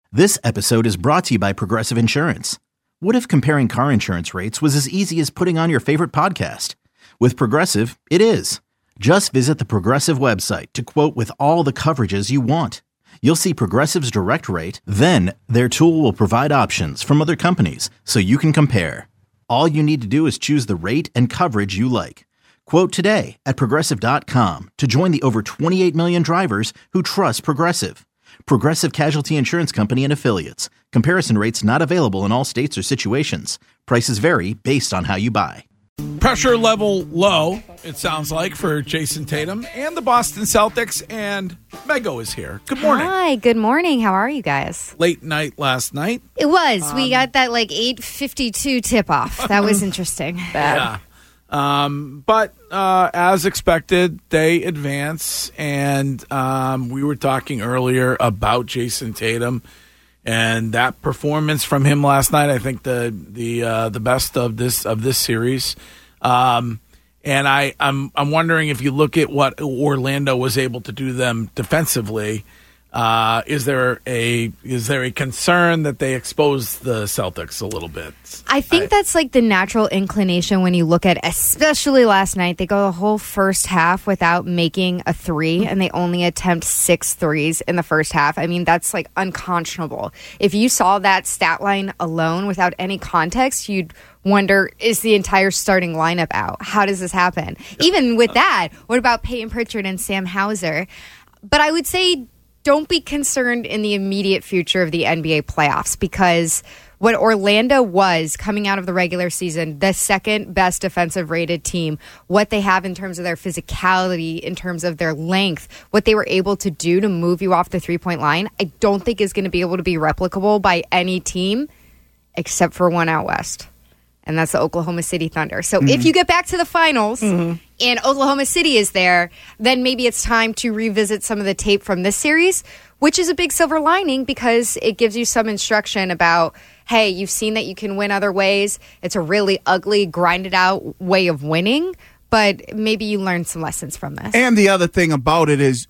This episode is brought to you by Progressive Insurance. What if comparing car insurance rates was as easy as putting on your favorite podcast? With Progressive, it is. Just visit the Progressive website to quote with all the coverages you want. You'll see Progressive's direct rate, then their tool will provide options from other companies so you can compare. All you need to do is choose the rate and coverage you like. Quote today at Progressive.com to join the over 28 million drivers who trust Progressive. Progressive Casualty Insurance Company and Affiliates. Comparison rates not available in all states or situations. Prices vary based on how you buy. Pressure level low, it sounds like, for Jason Tatum and the Boston Celtics, and Mego is here. Good morning. Hi, good morning. How are you guys? Late night last night. It was. We got that 8:52 tip-off. That was interesting. Yeah. But as expected, they advance, and we were talking earlier about Jason Tatum and that performance from him last night. I think the best of this series, and I'm wondering if you look at what Orlando was able to do them defensively. Is there a concern that they exposed the Celtics a little bit? I think that's the natural inclination when you look at, especially last night. They go the whole first half without making a three, and they only attempt 6 threes in the first half. I mean, that's unconscionable. If you saw that stat line alone without any context, you'd wonder, is the entire starting lineup out? How does this happen? Even with that, what about Peyton Pritchard and Sam Hauser? But I would say, don't be concerned in the immediate future of the NBA playoffs, because what Orlando was coming out of the regular season, the second best defensive rated team, what they have in terms of their physicality, in terms of their length, what they were able to do to move you off the three-point line, I don't think is going to be able to be replicable by any team except for one out west. And that's the Oklahoma City Thunder. So if you get back to the finals and Oklahoma City is there, then maybe it's time to revisit some of the tape from this series, which is a big silver lining because it gives you some instruction about, hey, you've seen that you can win other ways. It's a really ugly, grinded out way of winning, but maybe you learned some lessons from this. And the other thing about it is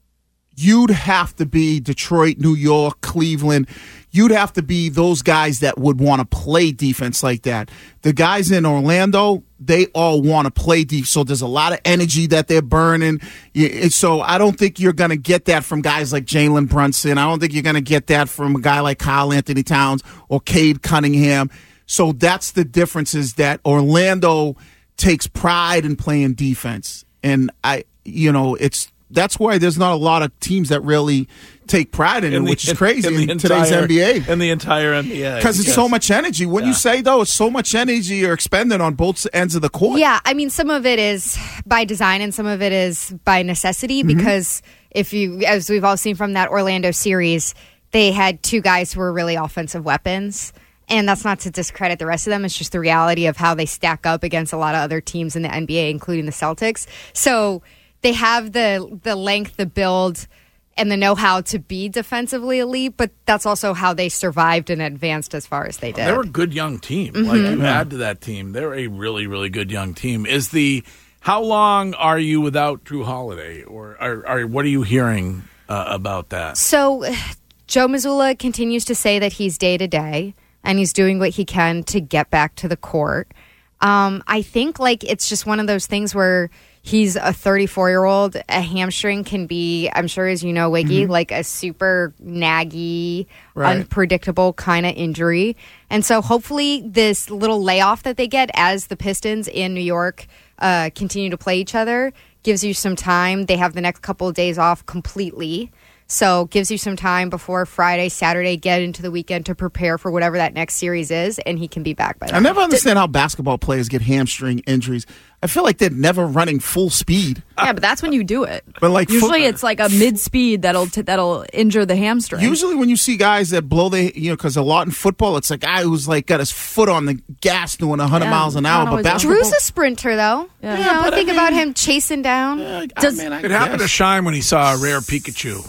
you'd have to be Detroit, New York, Cleveland. You'd have to be those guys that would want to play defense like that. The guys in Orlando, they all want to play defense, so there's a lot of energy that they're burning. So I don't think you're going to get that from guys like Jalen Brunson. I don't think you're going to get that from a guy like Karl Anthony Towns or Cade Cunningham. So that's the difference, is that Orlando takes pride in playing defense. And that's why there's not a lot of teams that really take pride in it, which is crazy in today's NBA. In the entire NBA. Because it's so much energy. When you say, though, it's so much energy you're expending on both ends of the court. Yeah, I mean, some of it is by design and some of it is by necessity, because as we've all seen from that Orlando series, they had two guys who were really offensive weapons. And that's not to discredit the rest of them. It's just the reality of how they stack up against a lot of other teams in the NBA, including the Celtics. So they have the length, the build, and the know-how to be defensively elite, but that's also how they survived and advanced as far as they did. They were a good young team. You add to that team. They're a really, really good young team. How long are you without Drew Holiday, or what are you hearing about that? So Joe Mazzulla continues to say that he's day-to-day, and he's doing what he can to get back to the court. I think it's just one of those things where he's a 34-year-old. A hamstring can be, I'm sure as you know, Wiggy, a super naggy, unpredictable kind of injury. And so hopefully this little layoff that they get as the Pistons in New York continue to play each other gives you some time. They have the next couple of days off completely. So gives you some time before Friday, Saturday, get into the weekend to prepare for whatever that next series is, and he can be back by then. I never understand how basketball players get hamstring injuries. I feel like they're never running full speed. Yeah, but that's when you do it. But usually it's a mid-speed that'll injure the hamstring. Usually when you see guys that blow because a lot in football, it's a guy who's got his foot on the gas doing 100 miles an hour. But basketball, Drew's a sprinter, though. Yeah, think about him chasing down. It happened to Shine when he saw a rare Pikachu.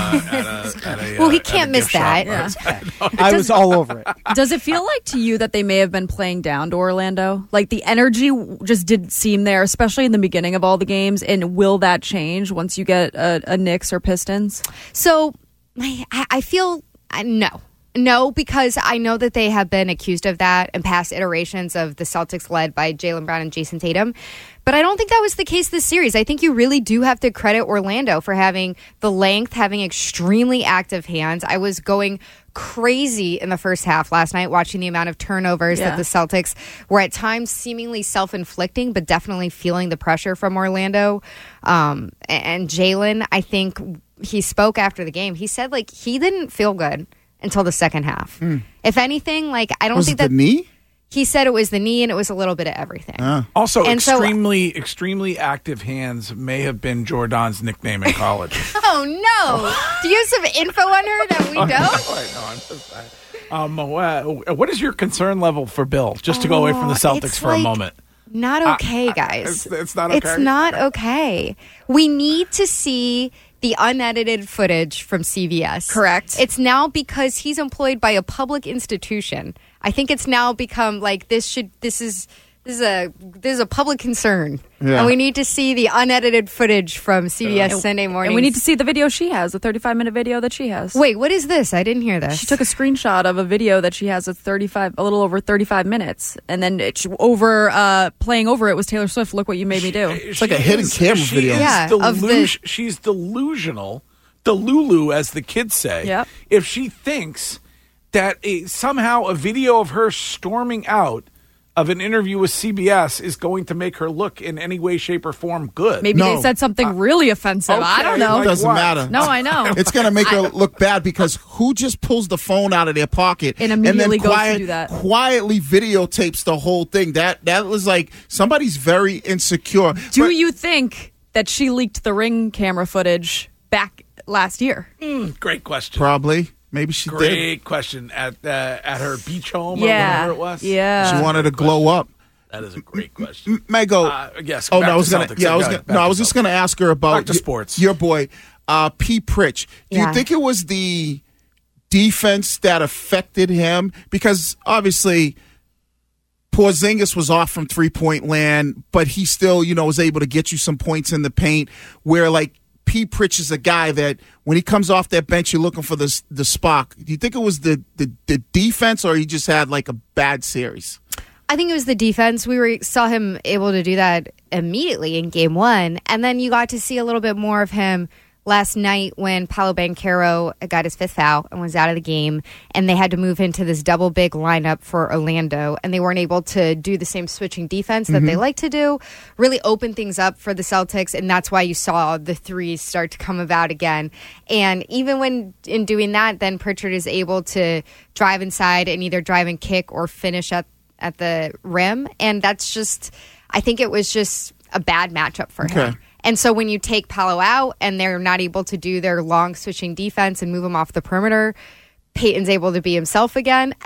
Well, he can't miss that. Yeah. I was all over it. Does it feel like to you that they may have been playing down to Orlando? The energy just didn't seem there, especially in the beginning of all the games, and will that change once you get a Knicks or Pistons? So I feel No, because I know that they have been accused of that in past iterations of the Celtics led by Jaylen Brown and Jason Tatum. But I don't think that was the case this series. I think you really do have to credit Orlando for having the length, having extremely active hands. I was going crazy in the first half last night watching the amount of turnovers that the Celtics were at times seemingly self-inflicting, but definitely feeling the pressure from Orlando. And Jaylen, I think he spoke after the game. He said, like, he didn't feel good until the second half. If anything, like, I don't think that the knee. He said it was the knee and it was a little bit of everything. Also, And extremely active hands may have been Jordan's nickname in college. Oh no! Do you have some info on her that we don't? No, I'm just what is your concern level for Bill? Just to go away from the Celtics for a moment. Not okay, guys. It's not okay. It's not okay. We need to see the unedited footage from CBS. Correct. It's now because he's employed by a public institution. I think it's now become like this is a public concern. Yeah. And we need to see the unedited footage from CBS Sunday morning. And we need to see the video she has, the 35-minute video that she has. Wait, what is this? I didn't hear this. She took a screenshot of a video that she has at a little over 35 minutes, and then playing over it was Taylor Swift. Look what you made me do. It's like a hidden camera video. Yeah, she's delusional, Delulu, as the kids say. Yep. If she thinks that somehow a video of her storming out of an interview with CBS is going to make her look in any way, shape, or form good. Maybe they said something really offensive. Okay, I don't know. It doesn't matter. No, I know. It's going to make her look bad because who just pulls the phone out of their pocket And immediately then goes to do that? quietly videotapes the whole thing? That was like somebody's very insecure. Do you think that she leaked the Ring camera footage back last year? Great question. Probably. Maybe she did. Great question. At her beach home or whatever it was? Yeah. She wanted to glow up. That is a great question. Mego. Yes. Oh, back no, I was to gonna. Celtics. Yeah, I was just gonna ask her about Back to sports. Your boy, P. Pritch. Do you Yeah. think it was the defense that affected him? Because obviously, Porzingis was off from 3-point land, but he still, was able to get you some points in the paint. Where like P. Pritch is a guy that when he comes off that bench, you're looking for the spark. Do you think it was the defense, or he just had like a bad series? I think it was the defense. We saw him able to do that immediately in game one. And then you got to see a little bit more of him last night when Paolo Banchero got his fifth foul and was out of the game. And they had to move into this double big lineup for Orlando. And they weren't able to do the same switching defense that they like to do. Really open things up for the Celtics. And that's why you saw the threes start to come about again. And even when in doing that, then Pritchard is able to drive inside and either drive and kick or finish at the rim. And that's just, I think it was just a bad matchup for him. And so when you take Paolo out and they're not able to do their long switching defense and move him off the perimeter, Peyton's able to be himself again.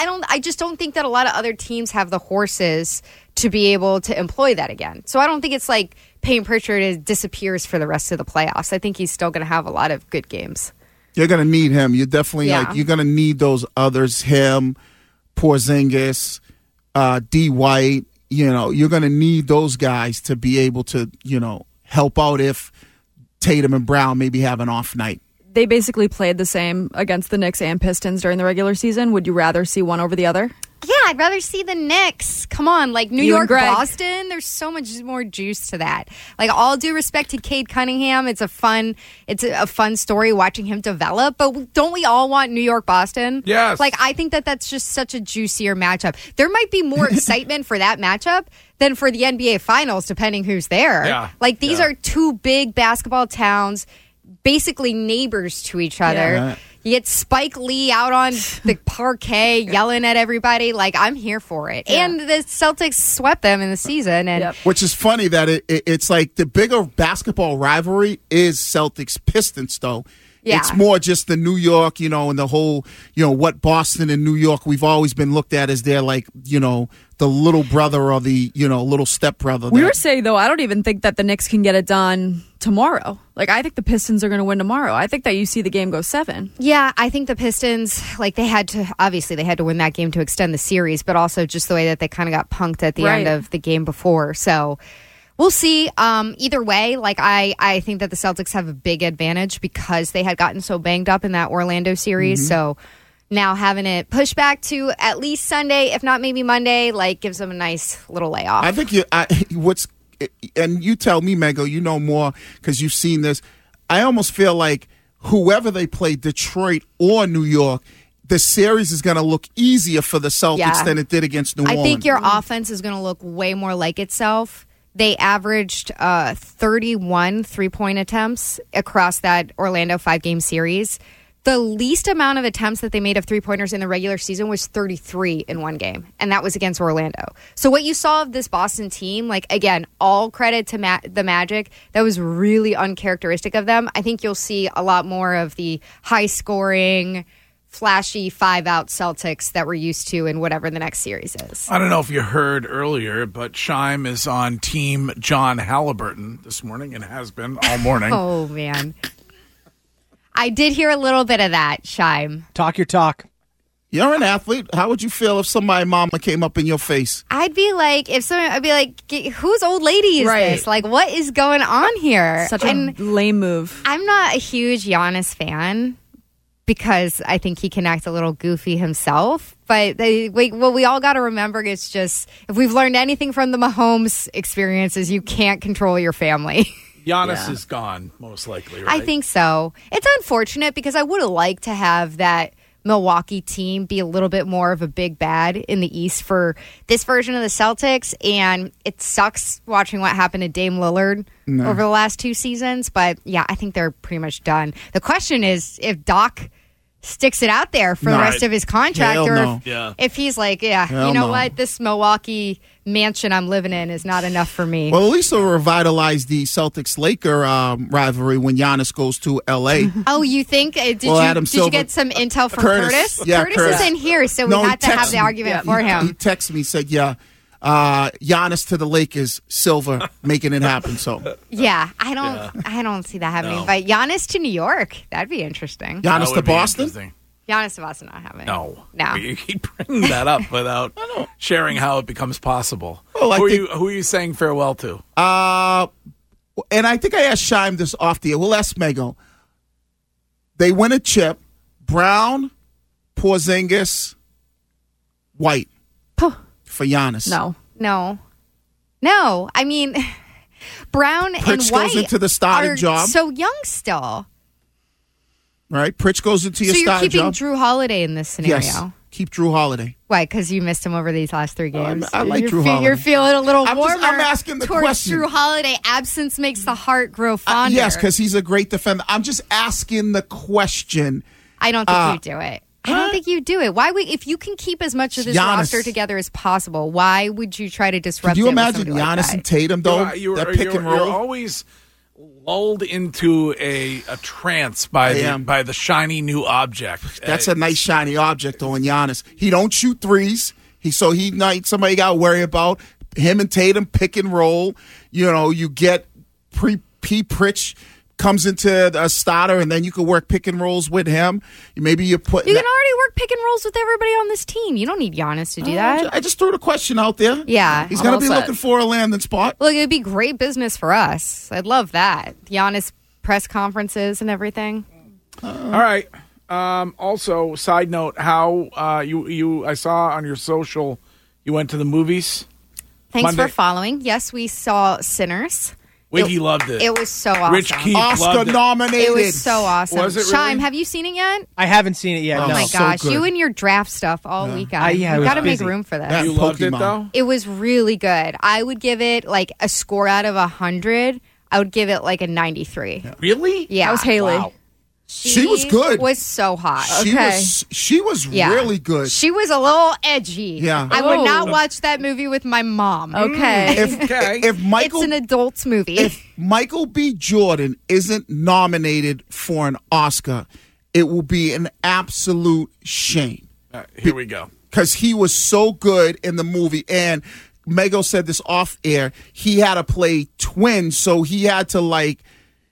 I just don't think that a lot of other teams have the horses to be able to employ that again. So I don't think it's like Peyton Pritchard disappears for the rest of the playoffs. I think he's still going to have a lot of good games. You're going to need him. You're definitely you're going to need those others, him, Porzingis, D. White. You're going to need those guys to be able to, help out if Tatum and Brown maybe have an off night. They basically played the same against the Knicks and Pistons during the regular season. Would you rather see one over the other? Yeah, I'd rather see the Knicks. Come on, like New York, Boston, there's so much more juice to that. Like, all due respect to Cade Cunningham, it's a fun story watching him develop, but don't we all want New York, Boston? Yes. Like, I think that's just such a juicier matchup. There might be more excitement for that matchup than for the NBA Finals, depending who's there. Yeah. Like, these are two big basketball towns, basically neighbors to each other. Yeah. You get Spike Lee out on the parquet yelling at everybody. Like, I'm here for it. Yeah. And the Celtics swept them in the season. And Which is funny that it's like the bigger basketball rivalry is Celtics-Pistons, though. Yeah. It's more just the New York, and the whole, what Boston and New York, we've always been looked at as they're like, the little brother or the, little stepbrother. We were saying, though, I don't even think that the Knicks can get it done tomorrow. Like, I think the Pistons are going to win tomorrow. I think that you see the game go 7. yeah, I think the Pistons, like, they had to win that game to extend the series, but also just the way that they kind of got punked at the end of the game before. So We'll see. Either way, I think that the Celtics have a big advantage because they had gotten so banged up in that Orlando series. So now having it pushed back to at least Sunday, if not maybe Monday, gives them a nice little layoff. I think and you tell me, Mego, you know more because you've seen this. I almost feel like whoever they play, Detroit or New York, the series is going to look easier for the Celtics than it did against New Orleans. I think your offense is going to look way more like itself. They averaged 31 3-point attempts across that Orlando 5-game series. The least amount of attempts that they made of three-pointers in the regular season was 33 in one game, and that was against Orlando. So what you saw of this Boston team, again, all credit to the Magic, that was really uncharacteristic of them. I think you'll see a lot more of the high-scoring, flashy 5-out Celtics that we're used to in whatever the next series is. I don't know if you heard earlier, but Scheim is on Team John Halliburton this morning and has been all morning. Oh, man. I did hear a little bit of that, Scheim. Talk your talk. You're an athlete. How would you feel if somebody mama came up in your face? I'd be like, whose old lady is this? What is going on here? Such a lame move. I'm not a huge Giannis fan because I think he can act a little goofy himself. But what we all got to remember is just, if we've learned anything from the Mahomes experiences, you can't control your family. Giannis is gone, most likely, right? I think so. It's unfortunate because I would have liked to have that Milwaukee team be a little bit more of a big bad in the East for this version of the Celtics. And it sucks watching what happened to Dame Lillard over the last 2 seasons. But, yeah, I think they're pretty much done. The question is if Doc sticks it out there for the rest of his contract, or if he's like, what, this Milwaukee mansion I'm living in is not enough for me. Well, at least they'll revitalize the Celtics-Laker rivalry when Giannis goes to L.A. Oh, you think? Did you get some intel from Curtis? Yeah, Curtis is in here, so we had to have the argument for him. He texted me, said, Giannis to the Lakers, Silver, making it happen. So I don't see that happening. No. But Giannis to New York, that'd be interesting. Giannis to Boston? Giannis to Boston not happening. No. You keep bringing that up without sharing how it becomes possible. Well, who are you saying farewell to? And I think I asked Scheim this off the air. We'll ask Mego. They win a chip. Brown, Porzingis, White for Giannis. No. I mean, Brown Pritch and White goes into the starting job. So young still. Right? Pritch goes into your starting job. So you're keeping Drew Holiday in this scenario? Yes. Keep Drew Holiday. Why? Because you missed him over these last 3 games? I like Drew Holiday. You're feeling a little warmer I'm asking the towards question. Drew Holiday. Absence makes the heart grow fonder. Yes, because he's a great defender. I'm just asking the question. I don't think you do it. I don't think you do it. Why if you can keep as much of this roster together as possible, why would you try to disrupt it? Could you imagine Giannis and Tatum, though? That pick and roll? You're always lulled into a trance by the shiny new object. That's a nice shiny object on Giannis. He don't shoot threes. Somebody got to worry about him and Tatum pick and roll. You get Pritch comes into a starter, and then you can work pick and rolls with him. You can already work pick and rolls with everybody on this team. You don't need Giannis to do that. I just threw the question out there. Yeah. He's going to be looking for a landing spot. Look, it would be great business for us. I'd love that. Giannis press conferences and everything. All right. Also, side note, how I saw on your social, you went to the movies. Thanks Monday. for following. Yes, we saw Sinners. Wiggy loved it. It was so awesome. Rich Keith Oscar nominated. It was so awesome. Was it really? Scheim, have you seen it yet? I haven't seen it yet. Oh no. my gosh, so you and your draft stuff all weekend. You got to make room for this. You loved it though? It was really good. I would give it a score out of 100. I would give it a 93. Really? Yeah. That was Haley. Wow. She was good. Was so hot. She was really good. She was a little edgy. Yeah. I would not watch that movie with my mom. Okay. If Michael, it's an adult's movie. If Michael B. Jordan isn't nominated for an Oscar, it will be an absolute shame. Here we go. Because he was so good in the movie. And Mego said this off air. He had to play twins, so he had to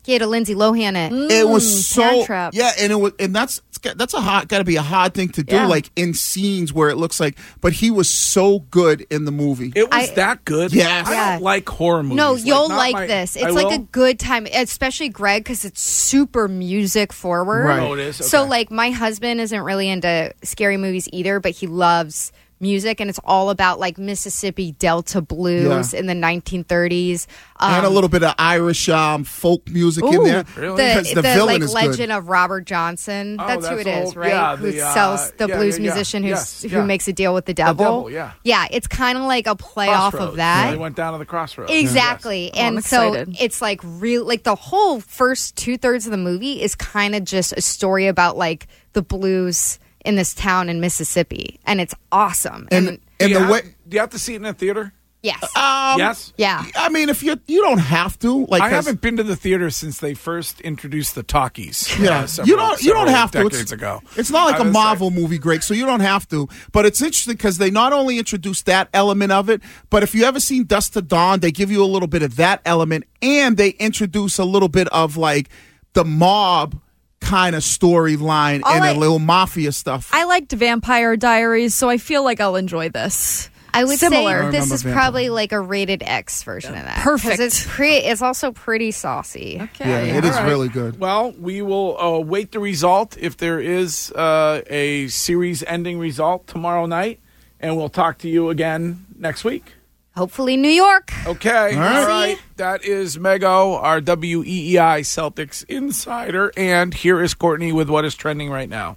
He had a Lindsay Lohan it. It was so Parent Trap. and that's got to be a hard thing to do, Yeah. like in scenes where it looks like. But he was so good in the movie. It was that good. Yes. I Yeah. don't like horror movies. No, you'll not like my- this. I It's like will? a good time, especially Greg, because it's super music forward. Right. Oh, it is? So, Okay. like, my husband isn't really into scary movies either, but he loves music, and it's all about like Mississippi Delta blues Yeah. in the 1930s. And a little bit of Irish Oh, folk music in there. Really? Because The, the villain like is legend good. of Robert Johnson. Oh, That's who it that's is, old- right? yeah, who the, sells the yeah, blues yeah, yeah. musician Yes, who yeah. makes a deal with the devil. devil, yeah. Yeah, it's kind of like a playoff Crossroads. of that. They went down to the crossroads. Exactly. Oh, I'm And so excited. it's like real, like the whole first 2/3 of the movie is kind of just a story about like the blues in this town in Mississippi. And it's awesome. And Do the way. you have to see it in a theater? yes. Yes. Yeah. I mean, if you don't have to. Like, I 'cause- haven't been to the theater since they first introduced the talkies. Yeah, several- you don't several have to. Decades ago. It's not like I a was Marvel movie, Greg, so you don't have to. But it's interesting because they not only introduce that element of it, but if you ever seen Dust to Dawn, they give you a little bit of that element, and they introduce a little bit of like the mob kind of storyline and a little mafia stuff. I liked Vampire Diaries, so I feel like I'll enjoy this. I would Similar. say this remember is Vampire. probably like a rated X version of that. 'Cause Perfect. It's also pretty saucy. Okay. yeah, it is All right. really good. Well, we will await the result if there is a series-ending result tomorrow night, and we'll talk to you again next week. Hopefully New York. Okay. right. All right. That is Mego, our WEEI Celtics insider. And here is Courtney with what is trending right now.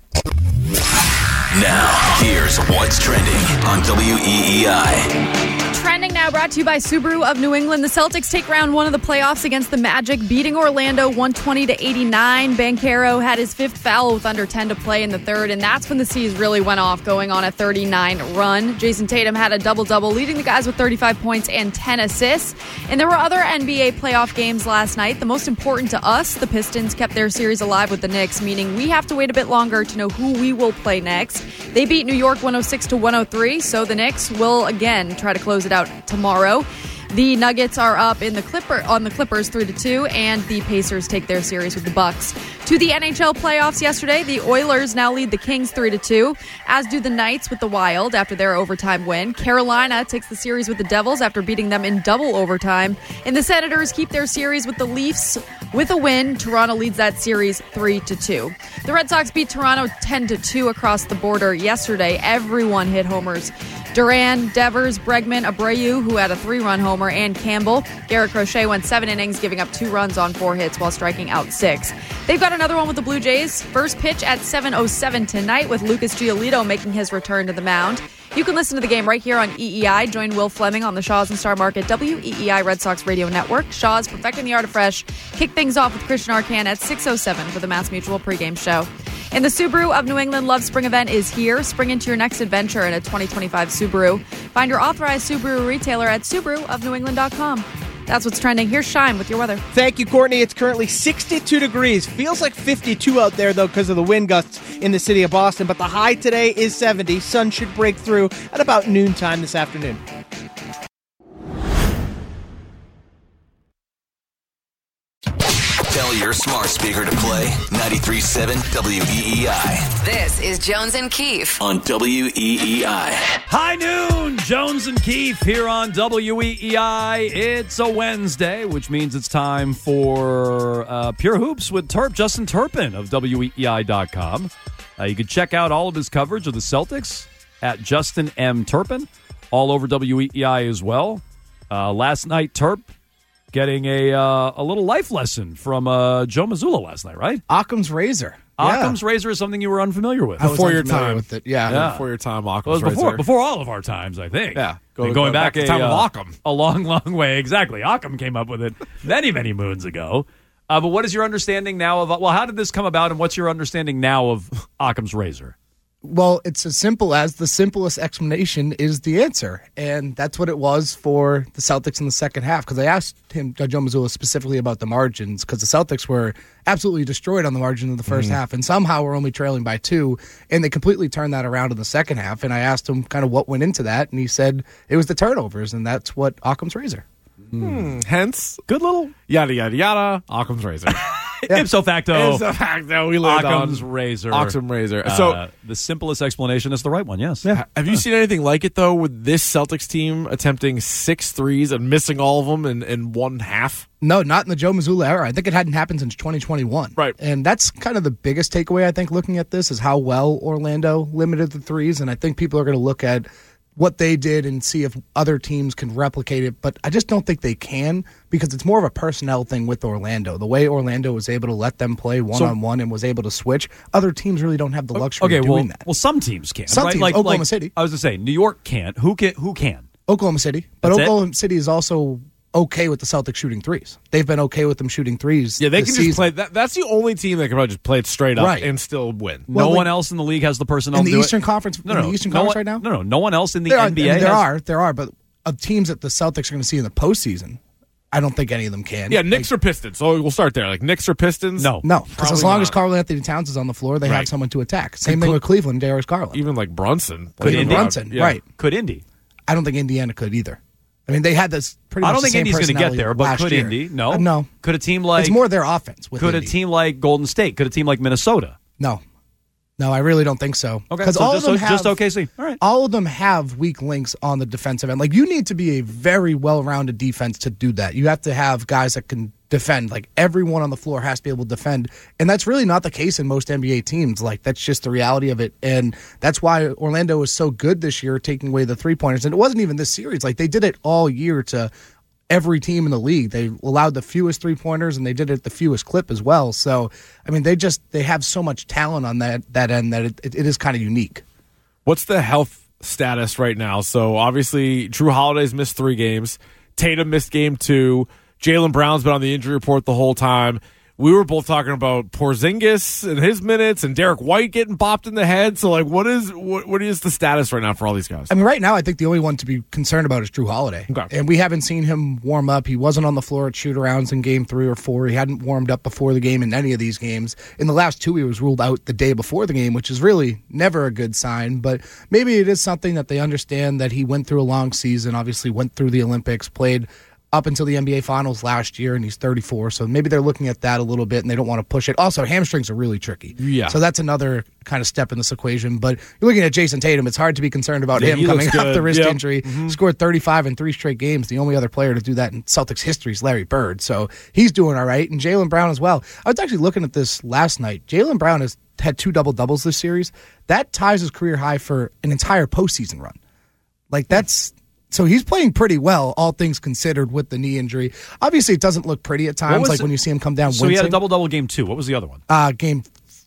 Now, here's what's trending on WEEI. Trending now brought to you by Subaru of New England. The Celtics take round one of the playoffs against the Magic, beating Orlando 120-89. Banchero had his fifth foul with under 10 to play in the third, and that's when the C's really went off, going on a 39 run. Jason Tatum had a double-double, leading the guys with 35 points and 10 assists. And there were other NBA playoff games last night. The most important to us, the Pistons kept their series alive with the Knicks, meaning we have to wait a bit longer to know who we will play next. They beat New York 106-103, so the Knicks will again try to close it out tomorrow. The Nuggets are up in the Clippers 3-2, and the Pacers take their series with the Bucks. To the NHL playoffs yesterday, the Oilers now lead the Kings 3-2, as do the Knights with the Wild after their overtime win. Carolina takes the series with the Devils after beating them in double overtime, and the Senators keep their series with the Leafs with a win. Toronto leads that series 3-2. The Red Sox beat Toronto 10-2 across the border yesterday. Everyone hit homers. Duran, Devers, Bregman, Abreu, who had a 3-run homer, and Campbell. Garrett Crochet went 7 innings, giving up 2 runs on 4 hits while striking out 6. They've got another one with the Blue Jays. First pitch at 7:07 tonight, with Lucas Giolito making his return to the mound. You can listen to the game right here on EEI. Join Will Fleming on the Shaws and Star Market WEEI Red Sox Radio Network. Shaws perfecting the art of fresh. Kick things off with Christian Arcan at 6:07 for the Mass Mutual pregame show. And the Subaru of New England Love Spring event is here. Spring into your next adventure in a 2025 Subaru. Find your authorized Subaru retailer at SubaruofNewEngland.com. That's what's trending. Here's Shine with your weather. Thank you, Courtney. It's currently 62 degrees. Feels like 52 out there, though, because of the wind gusts in the city of Boston. But the high today is 70. Sun should break through at about noontime this afternoon. Tell your smart speaker to play 93.7 WEEI This is Jones and Keefe. on WEEI. High noon, Jones and Keefe here on WEEI. It's a Wednesday, which means it's time for Pure Hoops with Justin Turpin of WEEI.com. You can check out all of his coverage of the Celtics at Justin M. Turpin, all over WEEI as well. Last night, Turp getting a little life lesson from Joe Mazzulla last night, right? Occam's razor. Occam's razor is something you were unfamiliar with. Before your unfamiliar time. with it. Yeah. Yeah. Before your time, Well, Occam's it was razor. before all of our times, I think. Yeah. And going back to the time of Occam. a long, long way. Exactly. Occam came up with it many, many moons ago. But what is your understanding now of, well, how did this come about, and what's your understanding now of Occam's razor? Well, it's as simple as the simplest explanation is the answer. And that's what it was for the Celtics in the second half. Because I asked him, Joe Mazzulla, specifically about the margins, because the Celtics were absolutely destroyed on the margin of the first half. And somehow we're only trailing by 2. And they completely turned that around in the second half. And I asked him kind of what went into that. And he said it was the turnovers. And that's what Occam's razor. Hence, Good little yada, yada, yada, Occam's razor. ipso facto. It's a fact that we learned Occam's on razor. Occam's razor. So, The simplest explanation is the right one, yes. have you seen anything like it, though, with this Celtics team attempting 6 threes and missing all of them in one half? No, not in the Joe Mazzulla era. I think it hadn't happened since 2021. Right. And that's kind of the biggest takeaway, I think, looking at this, is how well Orlando limited the threes. And I think people are going to look at what they did and see if other teams can replicate it. But I just don't think they can, because it's more of a personnel thing with Orlando. The way Orlando was able to let them play one-on-one and was able to switch, other teams really don't have the luxury of doing that. Well, some teams can. Some right? teams, Oklahoma City. I was going to say, New York can't. Who can? Oklahoma City. But That's Oklahoma City is also okay with the Celtics shooting threes. They've been okay with them shooting threes. Yeah, they this can just season. play. That's the only team that can probably just play it straight up Right. and still win. No one else in the league has the personnel in to the do Eastern it? Conference. No, in the Eastern Conference right now. No one else in the There are, NBA. I mean, there are, but of teams that the Celtics are going to see in the postseason, I don't think any of them can. Yeah, Knicks or Pistons. So we'll start there. Like Knicks or Pistons? No. No, because as Probably long not. as Karl Anthony Towns is on the floor, they have Right. someone to attack. Same thing with Cleveland, Darius Garland. Even like Brunson. Could Like, Indy? Brunson, yeah. right. Could Indy? I don't think Indiana could either. I mean, they had this pretty much I don't the think same Indy's going to get personality there, but last could year. Indy? No. No. Could a team like It's more their offense with could Indy. a team like Golden State? Could a team like Minnesota? No. No, I really don't think so. Okay, Because so all just, of them have just OKC. All right. all of them have weak links on the defensive end. Like, you need to be a very well-rounded defense to do that. You have to have guys that can defend. Like, everyone on the floor has to be able to defend. And that's really not the case in most NBA teams. Like, that's just the reality of it. And that's why Orlando was so good this year, taking away the three-pointers. And it wasn't even this series. Like, they did it all year to every team in the league. They allowed the fewest three-pointers, and they did it at the fewest clip as well. So, I mean, they have so much talent on that end that it is kind of unique. What's the health status right now? So obviously, Drew Holiday's missed 3 games. Tatum missed game 2. Jaylen Brown's been on the injury report the whole time. We were both talking about Porzingis and his minutes and Derek White getting bopped in the head. So, like, what is the status right now for all these guys? I mean, right now, I think the only one to be concerned about is Drew Holiday. Okay. And we haven't seen him warm up. He wasn't on the floor at shoot-arounds in game 3 or 4. He hadn't warmed up before the game in any of these games. In the last 2, he was ruled out the day before the game, which is really never a good sign. But maybe it is something that they understand, that he went through a long season, obviously went through the Olympics, played up until the NBA Finals last year, and he's 34. So maybe they're looking at that a little bit, and they don't want to push it. Also, hamstrings are really tricky. Yeah. So that's another kind of step in this equation. But you're looking at Jason Tatum, it's hard to be concerned about Yeah, him he coming looks off good. the wrist Yep. injury. Scored 35 in 3 straight games. The only other player to do that in Celtics history is Larry Bird. So he's doing all right. And Jaylen Brown as well. I was actually looking at this last night. Jaylen Brown has had 2 double-doubles this series. That ties his career high for an entire postseason run. Like, that's... So he's playing pretty well, all things considered, with the knee injury. Obviously, it doesn't look pretty at times, like when you see him come down So he had a wincing. double-double game 2. What was the other one? Game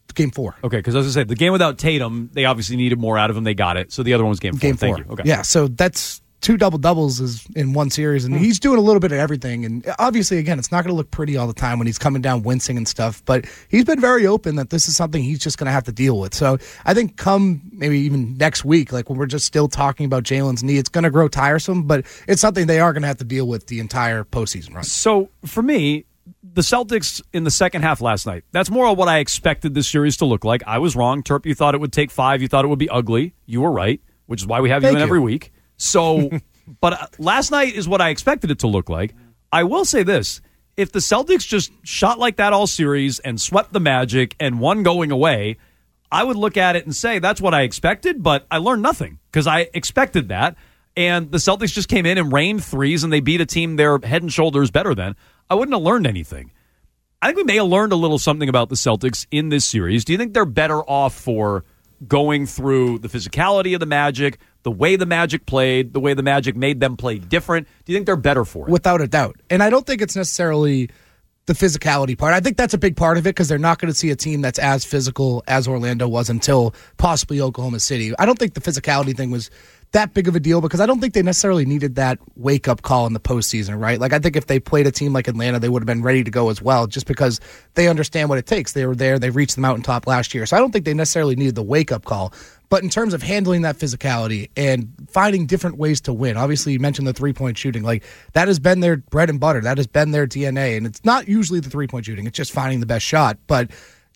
4. Okay, because as I said, the game without Tatum, they obviously needed more out of him. They got it. So the other one was game 4. Game 4. Thank you. Okay. Yeah, so that's 2 double-doubles is in one series, and he's doing a little bit of everything. And obviously, again, it's not going to look pretty all the time when he's coming down wincing and stuff, but he's been very open that this is something he's just going to have to deal with. So I think come maybe even next week, like when we're just still talking about Jalen's knee, it's going to grow tiresome, but it's something they are going to have to deal with the entire postseason run. So for me, the Celtics in the second half last night, that's more of what I expected this series to look like. I was wrong. Terp, you thought it would take 5. You thought it would be ugly. You were right, which is why we have you in every week. So, but last night is what I expected it to look like. I will say this. If the Celtics just shot like that all series and swept the Magic and won going away, I would look at it and say that's what I expected, but I learned nothing because I expected that. And the Celtics just came in and rained threes and they beat a team they're head and shoulders better than. I wouldn't have learned anything. I think we may have learned a little something about the Celtics in this series. Do you think they're better off for going through the physicality of the Magic, the way the Magic played, the way the Magic made them play different? Do you think they're better for it? Without a doubt. And I don't think it's necessarily the physicality part. I think that's a big part of it because they're not going to see a team that's as physical as Orlando was until possibly Oklahoma City. I don't think the physicality thing was that big of a deal because I don't think they necessarily needed that wake-up call in the postseason, right? Like, I think if they played a team like Atlanta, they would have been ready to go as well just because they understand what it takes. They were there. They reached the mountaintop last year. So I don't think they necessarily needed the wake-up call. But in terms of handling that physicality and finding different ways to win, obviously you mentioned the three-point shooting. Like, that has been their bread and butter. That has been their DNA. And it's not usually the three-point shooting. It's just finding the best shot. But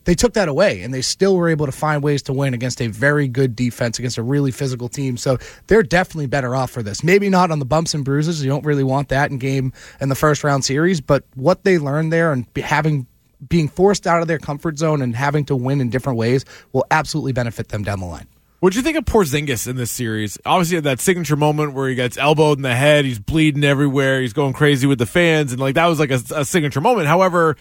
they took that away, and they still were able to find ways to win against a very good defense, against a really physical team. So they're definitely better off for this. Maybe not on the bumps and bruises. You don't really want that in the first-round series, but what they learned there and being forced out of their comfort zone and having to win in different ways will absolutely benefit them down the line. What'd you think of Porzingis in this series? Obviously, had that signature moment where he gets elbowed in the head, he's bleeding everywhere, he's going crazy with the fans, and that was like a signature moment. However,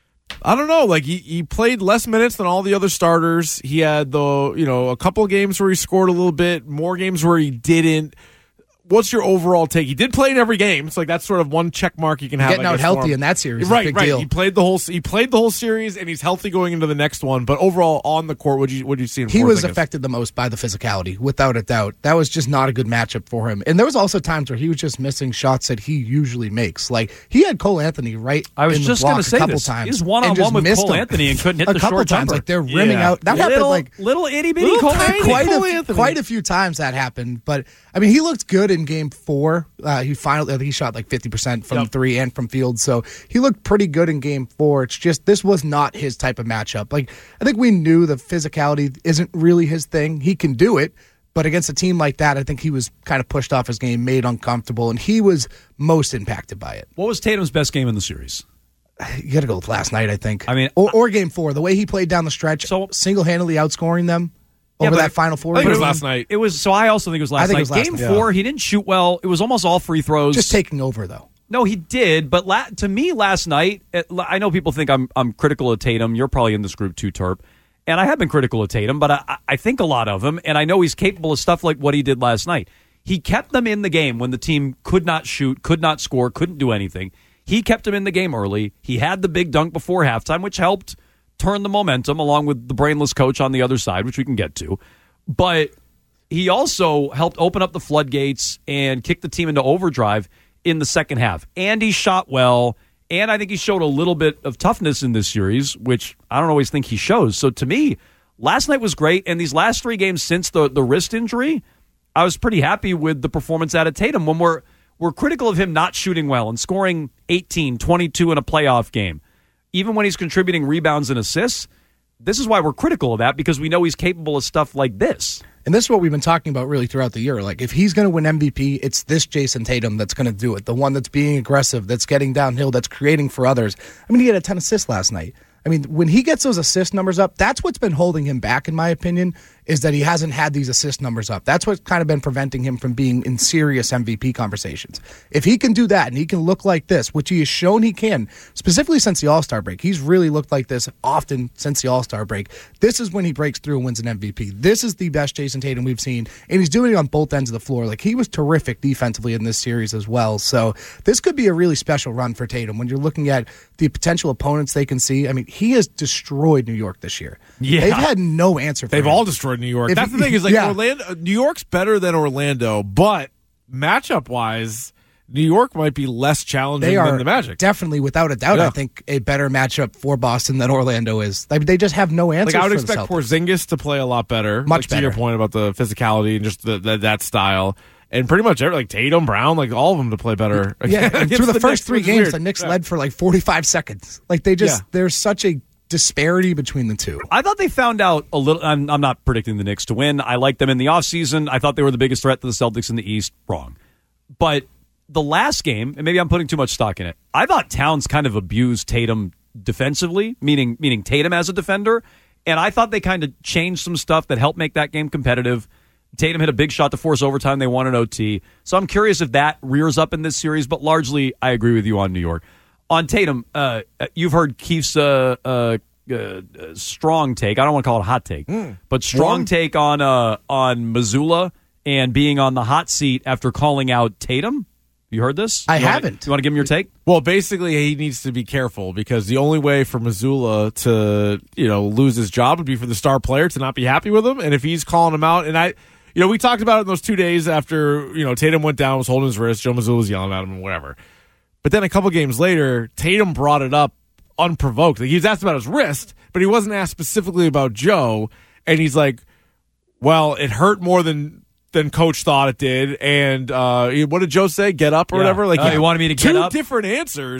I don't know, he played less minutes than all the other starters. He had a couple of games where he scored a little bit, more games where he didn't. What's your overall take? He did play in every game. It's that's sort of one check mark you can have. Getting out healthy in that series, right? Is a big right. Deal. He played the whole series, and he's healthy going into the next one. But overall, on the court, what did you see? He was affected the most by the physicality, without a doubt. That was just not a good matchup for him. And there was also times where he was just missing shots that he usually makes. He had Cole Anthony right. I was in just the block going to say a couple this. times. He was one-on-one with Cole Anthony and couldn't hit the couple short times. jumper. They're rimming out. That happened little itty bitty Cole Anthony. Quite a few times that happened. But I mean, he looked good in Game 4. He shot 50% from three and from field, so he looked pretty good in Game 4. It's just this was not his type of matchup. I think we knew the physicality isn't really his thing. He can do it, but against a team like that, I think he was kind of pushed off his game, made uncomfortable, and he was most impacted by it. What was Tatum's best game in the series? You got to go with last night, I think. I mean, or Game 4, the way he played down the stretch, single-handedly outscoring them. Over that Final Four. I think it was last night. It was. So I also think it was last night. Game 4, he didn't shoot well. It was almost all free throws. Just taking over, though. No, he did. But to me, last night, I know people think I'm critical of Tatum. You're probably in this group too, Terp. And I have been critical of Tatum, but I think a lot of him. And I know he's capable of stuff like what he did last night. He kept them in the game when the team could not shoot, could not score, couldn't do anything. He kept them in the game early. He had the big dunk before halftime, which helped turn the momentum, along with the brainless coach on the other side, which we can get to. But he also helped open up the floodgates and kick the team into overdrive in the second half. And he shot well, and I think he showed a little bit of toughness in this series, which I don't always think he shows. So to me, last night was great, and these last 3 games since the wrist injury, I was pretty happy with the performance out of Tatum. When we're critical of him not shooting well and scoring 18, 22 in a playoff game, even when he's contributing rebounds and assists, this is why we're critical of that, because we know he's capable of stuff like this. And this is what we've been talking about really throughout the year. If he's going to win MVP, it's this Jason Tatum that's going to do it. The one that's being aggressive, that's getting downhill, that's creating for others. I mean, he had a 10 assists last night. I mean, when he gets those assist numbers up, that's what's been holding him back, in my opinion, is that he hasn't had these assist numbers up. That's what's kind of been preventing him from being in serious MVP conversations. If he can do that and he can look like this, which he has shown he can, specifically since the All-Star break, he's really looked like this often since the All-Star break. This is when he breaks through and wins an MVP. This is the best Jason Tatum we've seen, and he's doing it on both ends of the floor. He was terrific defensively in this series as well. So this could be a really special run for Tatum when you're looking at the potential opponents they can see. I mean, he has destroyed New York this year. Yeah. They've had no answer for him. They've all destroyed New York. That's the thing is Orlando, New York's better than Orlando, but matchup-wise, New York might be less challenging than the Magic. Definitely, without a doubt, I think a better matchup for Boston than Orlando is. They just have no answers. I would expect Porzingis to play a lot better. Much better. To your point about the physicality and just that style. And pretty much Tatum, Brown, all of them to play better. Yeah, and through the first 3 games, the Knicks led for 45 seconds. There's such a disparity between the two. I thought they found out a little. I'm not predicting the Knicks to win. I liked them in the offseason. I thought they were the biggest threat to the Celtics in the East. Wrong. But the last game, and maybe I'm putting too much stock in it, I thought Towns kind of abused Tatum defensively, meaning Tatum as a defender. And I thought they kind of changed some stuff that helped make that game competitive. Tatum hit a big shot to force overtime. They won an OT. So I'm curious if that rears up in this series, but largely I agree with you on New York. On Tatum, you've heard Keith's strong take. I don't want to call it a hot take, but strong take on Mazzulla and being on the hot seat after calling out Tatum. You heard this? I haven't. You want to give him your take? Well, basically, he needs to be careful because the only way for Mazzulla to lose his job would be for the star player to not be happy with him. And if he's calling him out, and we talked about it in those 2 days after Tatum went down, was holding his wrist, Joe Mazzulla was yelling at him and whatever. But then a couple games later, Tatum brought it up unprovoked. He was asked about his wrist, but he wasn't asked specifically about Joe. And he's like, well, it hurt more than Coach thought it did. And what did Joe say? Get up or whatever? He wanted me to get up. 2 different answers.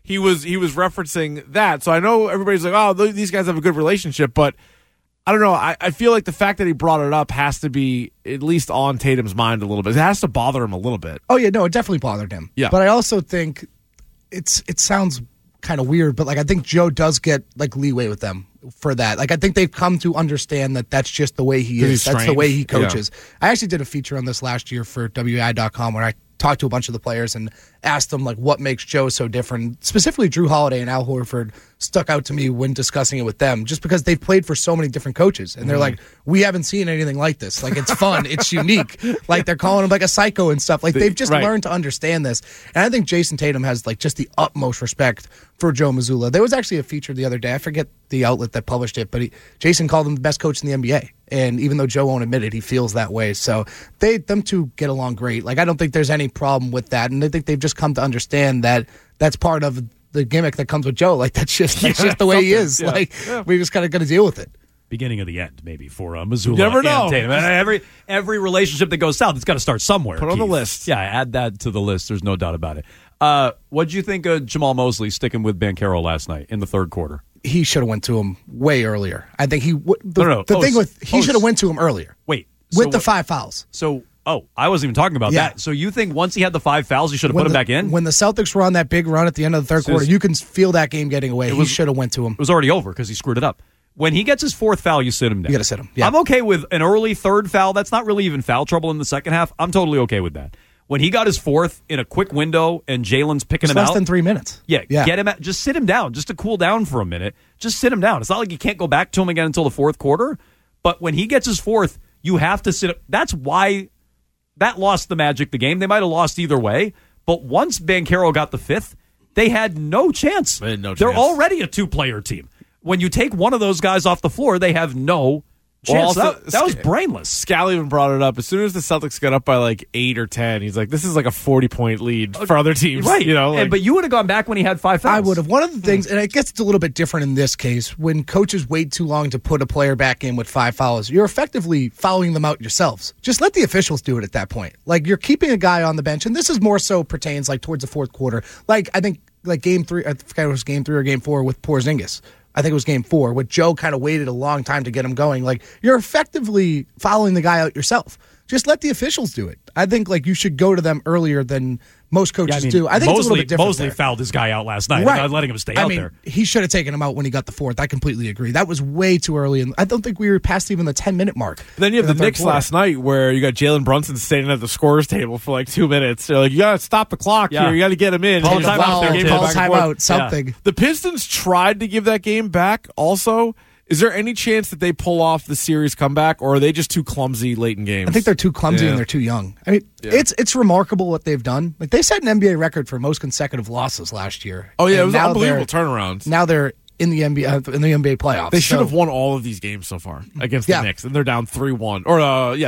he was referencing that. So I know everybody's like, oh, these guys have a good relationship, but I don't know. I feel like the fact that he brought it up has to be at least on Tatum's mind a little bit. It has to bother him a little bit. Oh, yeah, no, it definitely bothered him. Yeah. But I also think it sounds kind of weird, but like I think Joe does get like leeway with them for that. Like I think they've come to understand that that's just the way he is. That's the way he coaches. Yeah. I actually did a feature on this last year for WEI.com where I talked to a bunch of the players and asked them like what makes Joe so different. Specifically, Drew Holiday and Al Horford stuck out to me when discussing it with them, just because they've played for so many different coaches, and they're like, we haven't seen anything like this. Like it's fun, it's unique. Like they're calling him like a psycho and stuff. Like they've just learned to understand this, and I think Jason Tatum has like just the utmost respect for Joe Mazzulla. There was actually a feature the other day. I forget the outlet that published it, but Jason called him the best coach in the NBA. And even though Joe won't admit it, he feels that way. So them two get along great. Like I don't think there's any problem with that, and I think they've just come to understand that that's part of the gimmick that comes with Joe. Like that's just the way he is. Yeah. Like we just kind of got to deal with it. Beginning of the end, maybe for Mazzulla. You never know. And Tatum. Every relationship that goes south, it's got to start somewhere. Put on the list. Yeah, add that to the list. There's no doubt about it. What did you think of Jamal Mosley sticking with Banchero last night in the third quarter? He should have went to him way earlier. I think he. The thing with he should have went to him earlier. Wait, with the 5 fouls. So, I wasn't even talking about that. So you think once he had the 5 fouls, he should have put him back in? When the Celtics were on that big run at the end of the third quarter, you can feel that game getting away. He should have went to him. It was already over because he screwed it up. When he gets his 4th foul, you sit him down. You got to sit him. Yeah. I'm okay with an early third foul. That's not really even foul trouble in the second half. I'm totally okay with that. When he got his 4th in a quick window and Jalen's picking him out. Less than 3 minutes. Yeah, get him just sit him down, just to cool down for a minute. Just sit him down. It's not like you can't go back to him again until the 4th quarter. But when he gets his 4th, you have to sit. That's why that lost the Magic the game. They might have lost either way. But once Banchero got the 5th, they had no chance. They had no chance. They're already a 2-player team. When you take one of those guys off the floor, they have no chance. Well, that was brainless. Scally even brought it up. As soon as the Celtics got up by like 8 or 10, he's like, this is like a 40-point lead for other teams. Right. You know, but you would have gone back when he had 5 fouls. I would have. One of the things, and I guess it's a little bit different in this case, when coaches wait too long to put a player back in with 5 fouls, you're effectively fouling them out yourselves. Just let the officials do it at that point. Like, you're keeping a guy on the bench, and this is more so pertains like towards the 4th quarter. Like, I think like game 3, I forget if it was game 3 or game 4 with Porzingis. I think it was game 4, where Joe kind of waited a long time to get him going. Like, you're effectively fouling the guy out yourself. Just let the officials do it. I think like you should go to them earlier than most coaches do. I think it's a little bit different. Mosley fouled this guy out last night. Right. Not letting him stay out there. He should have taken him out when he got the 4th. I completely agree. That was way too early, and I don't think we were past even the 10-minute mark. But then you have the Knicks last night, where you got Jalen Brunson standing at the scorer's table for like 2 minutes. They're like, you got to stop the clock here. You got to get him in. Call timeout, something. Yeah. The Pistons tried to give that game back also. Is there any chance that they pull off the series comeback, or are they just too clumsy late in games? I think they're too clumsy and they're too young. I mean, it's remarkable what they've done. Like, they set an NBA record for most consecutive losses last year. Oh yeah, it was an unbelievable turnaround. Now they're in the NBA playoffs. They should have won all of these games so far against the Knicks, and they're down 3-1 or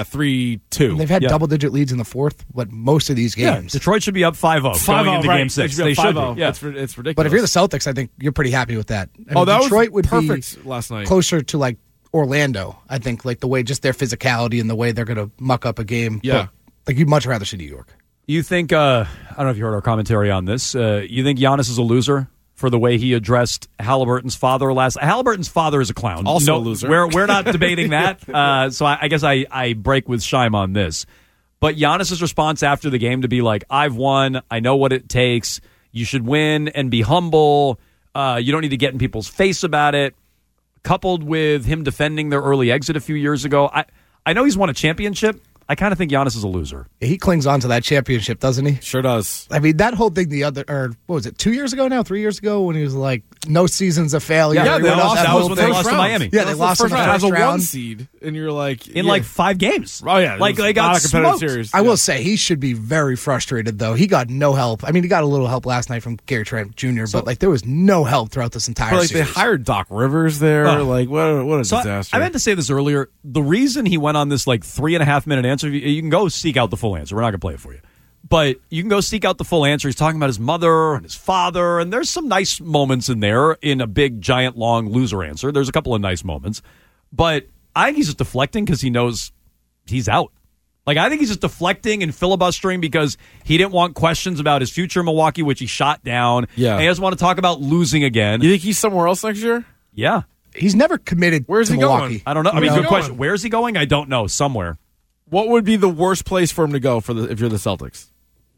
3-2. And they've had double-digit leads in the 4th, but most of these games. Yeah, Detroit should be up 5-0 going into Game 6. They should be. Yeah. It's ridiculous. But if you're the Celtics, I think you're pretty happy with that. I mean, that Detroit was would perfect be last night. Closer to like Orlando, I think, like the way just their physicality and the way they're going to muck up a game. Yeah, but, like you'd much rather see New York. You think? I don't know if you heard our commentary on this. You think Giannis is a loser for the way he addressed Halliburton's father last? Halliburton's father is a clown. Also a loser. We're not debating that. So I guess I break with Scheim on this. But Giannis's response after the game to be like, I've won. I know what it takes. You should win and be humble. You don't need to get in people's face about it. Coupled with him defending their early exit a few years ago. I know he's won a championship. I kind of think Giannis is a loser. He clings on to that championship, doesn't he? Sure does. I mean, that whole thing what was it, 2 years ago now, 3 years ago, when he was like, no season's a failure. Yeah, that was when they lost to Miami. Yeah, they lost in the first round. As a 1 seed, and you're like... In like 5 games. Oh, yeah. Like they got smoked. Series. I will say, he should be very frustrated, though. He got no help. I mean, he got a little help last night from Gary Trent Jr., but like there was no help throughout this entire series. They hired Doc Rivers there. Like, what a disaster. I meant to say this earlier. The reason he went on this like 3.5-minute answer, you can go seek out the full answer. We're not going to play it for you. But you can go seek out the full answer. He's talking about his mother and his father, and there's some nice moments in there in a big, giant, long loser answer. There's a couple of nice moments. But I think he's just deflecting because he knows he's out. Like, I think he's just deflecting and filibustering because he didn't want questions about his future in Milwaukee, which he shot down. Yeah. And he doesn't want to talk about losing again. You think he's somewhere else next year? Yeah. He's never committed Where's to he Milwaukee. going? I don't know. I mean, Where's good he question. going? Where is he going? I don't know. Somewhere. What would be the worst place for him to go if you're the Celtics?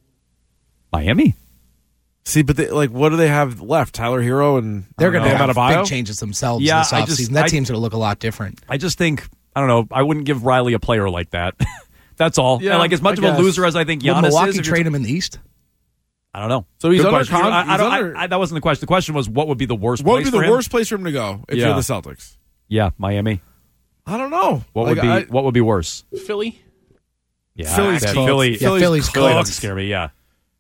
Miami. See, but what do they have left? Tyler Hero and They're going to have Adebayo? big changes themselves Yeah, this offseason. That team's going to look a lot different. I just think, I don't know, I wouldn't give Riley a player like that. That's all. Yeah, And like as much I of a guess. loser as I think Would Giannis Milwaukee is. if you're- trade him in the East? I don't know. So he's Good under question. con- That wasn't the question. The question was, what would be the worst What would place be for the him? worst place for him to go if Yeah. you're the Celtics? Yeah, Miami. I don't know. What would be worse? Philly? Yeah, Philly's yeah, cooked. Philly. Yeah, Philly's Philly cooked. doesn't scare me. Yeah.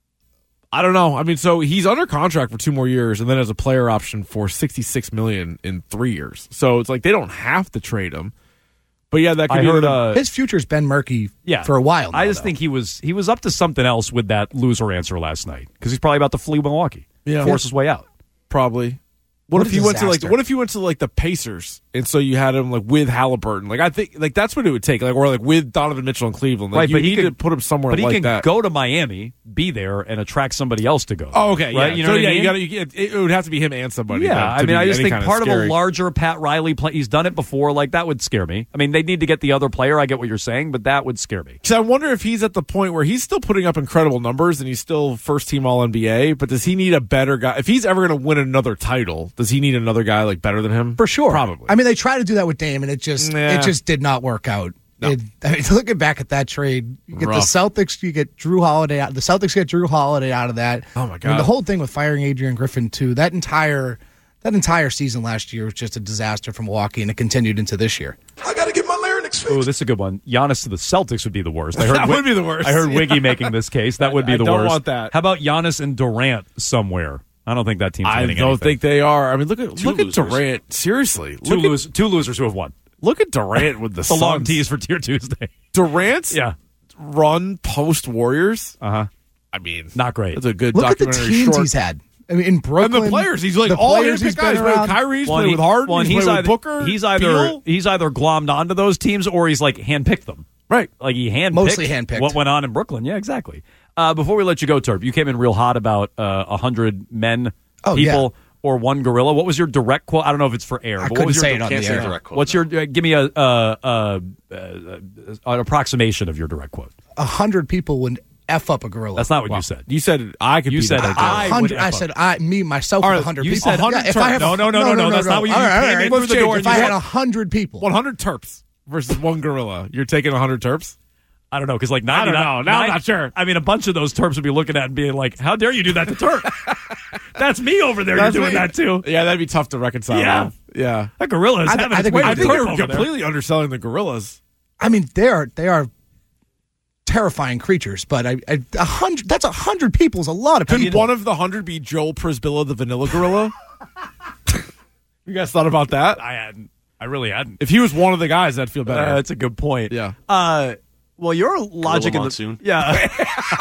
I don't know. I mean, so he's under contract for 2 more years, and then has a player option for $66 million in 3 years. So it's like they don't have to trade him. But yeah, that could I be heard. another- His future's been murky Yeah, for a while now, I just though. think he was up to something else with that loser answer last night because he's probably about to flee Milwaukee. Yeah. Force his way out. probably. What What if a he went to disaster. what if he went to the Pacers, and so you had him with Halliburton? I think that's what it would take, or with Donovan Mitchell in Cleveland. Right, you but he need could to put him somewhere But he like can that. go to Miami, be there, and attract somebody else to go. Oh, okay, right? yeah. You know so what yeah, I mean? it would have to be him and somebody. Yeah, to I mean, be I just any think kind part of a scary. larger Pat Riley play. He's done it before. That would scare me. I mean, they need to get the other player. I get what you're saying, but that would scare me. So I wonder if he's at the point where he's still putting up incredible numbers and he's still first team All NBA. But does he need a better guy? If he's ever going to win another title, does he need another guy better than him? For sure. Probably. I mean, they tried to do that with Dame, and it just did not work out. No. Looking back at that trade, you get Rough. the Celtics, you get Drew Holiday out. The Celtics get Drew Holiday out of that. Oh, my I God. mean, the whole thing with firing Adrian Griffin too. That entire season last year was just a disaster for Milwaukee, and it continued into this year. I got to get my larynx fixed. Oh, this is a good one. Giannis to the Celtics would be the worst. I heard That would be the worst. I heard Wiggy making this case. That would be I the don't worst. want that. How about Giannis and Durant somewhere? I don't think that team's I winning don't anything. think they are. I mean, look at losers. Durant. Seriously, Two losers who have won. Look at Durant with the It's a long Suns. tease for Tier Tuesday. Durant's Yeah. run post Warriors. Uh-huh. I mean, Not great. That's a good Look at the documentary teams short. he's had. I mean, in And Brooklyn, the players, he's the all players handpicked he's guys. been Played with around. Kyrie, he's Well, played with Harden, he's played with Booker. He's Beal. either glommed onto those teams or he's handpicked them. Right. Like he Mostly handpicked. what went on in Brooklyn. Yeah, exactly. Before we let you go, Turp, you came in real hot about 100 men, Oh, people, or one gorilla. What was your direct quote? I don't know if it's for air. I but what couldn't was your say it on Can't the say air. direct quote. What's your? Give me an approximation of your direct quote. 100 people would F up a gorilla. That's not what you said. You said I could. You be said that I guy. would 100. F I up. said myself All with right, 100 you people. said 100 if I have No, that's not what you all right, came all in right. through the door. If and I you had said- 100 people, 100 Terps versus one gorilla. You're taking 100 Terps. I don't know because I don't know. Now I'm not sure. I mean, a bunch of those Terps would be looking at it and being like, "How dare you do that to Terp? That's me over there. That's You're doing me. that too. Yeah, that'd be tough to reconcile. Yeah. with. Yeah. That gorilla is I having think its we way can I with think Terp you're over there. completely underselling the gorillas. I mean, they are terrifying creatures. But 100. That's 100 people. Is a lot of Could people. one of the 100 be Joel Prisbilla, the vanilla gorilla? You guys thought about that? I hadn't. I really hadn't. If he was one of the guys, I'd feel better. That's a good point. Yeah. Well, your logic in the Monsoon. yeah.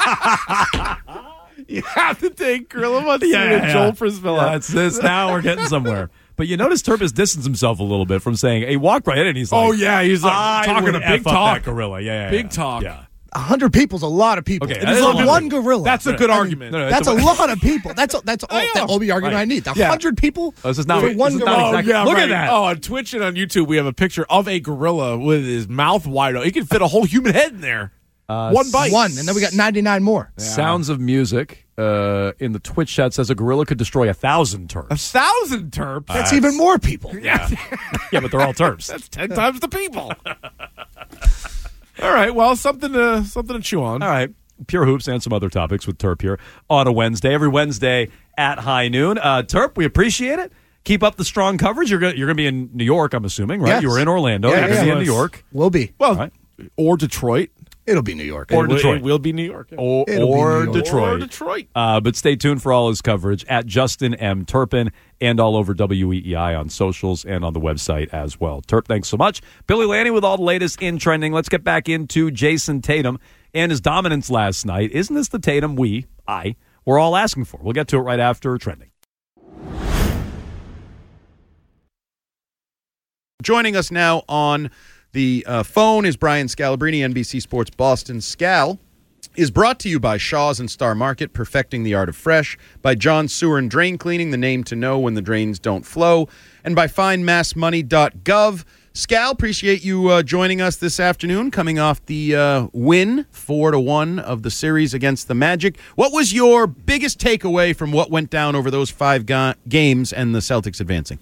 You have to take Gorilla Monsoon Yeah, and yeah. Joel Prisbilla. Yeah, it's this. Now we're getting somewhere. But you notice Turp has distanced himself a little bit from saying, "He walked right in and he's like, Oh, yeah, he's I talking would a F big up talk. that gorilla. Yeah, Big yeah. talk. Yeah. 100 people is a lot of people. Okay, It that is is a on lot. one gorilla. That's a good argument. No, no, That's a lot of people. That's all. know. That will be argument Right. I need. The Yeah. 100 people. Oh, this is not- for this one is not gorilla. exactly- yeah, Look at right. that. Oh, on Twitch and on YouTube, we have a picture of a gorilla with his mouth wide open. He can fit a whole human head in there. One bite. One, and then we got 99 more. Sounds of Music in the Twitch chat says a gorilla could destroy 1,000 Terps. 1,000 Terps. That's even more people. yeah. Yeah, but they're all Terps. That's 10 times the people. All right. Well, something to chew on. All right. Pure Hoops and some other topics with Terp here on a Wednesday. Every Wednesday at high noon. Terp, we appreciate it. Keep up the strong coverage. You're gonna be in New York, I'm assuming, right? Yes. You were in Orlando. Yeah, You're going to be in yes. New York. Will be. Well, All right. or Detroit. It'll be New York. Or It will- Detroit. It will be New York. Or It'll be New York. Detroit. Or Detroit. But stay tuned for all his coverage at Justin M. Turpin and all over WEEI on socials and on the website as well. Turp, thanks so much. Billy Lanny with all the latest in trending. Let's get back into Jason Tatum and his dominance last night. Isn't this the Tatum we're all asking for? We'll get to it right after trending. Joining us now on The phone is Brian Scalabrine, NBC Sports Boston. Scal is brought to you by Shaw's and Star Market, perfecting the art of fresh, by John Sewer and Drain Cleaning, the name to know when the drains don't flow, and by findmassmoney.gov. Scal, appreciate you joining us this afternoon, coming off the win 4-1 of the series against the Magic. What was your biggest takeaway from what went down over those 5 games and the Celtics advancing?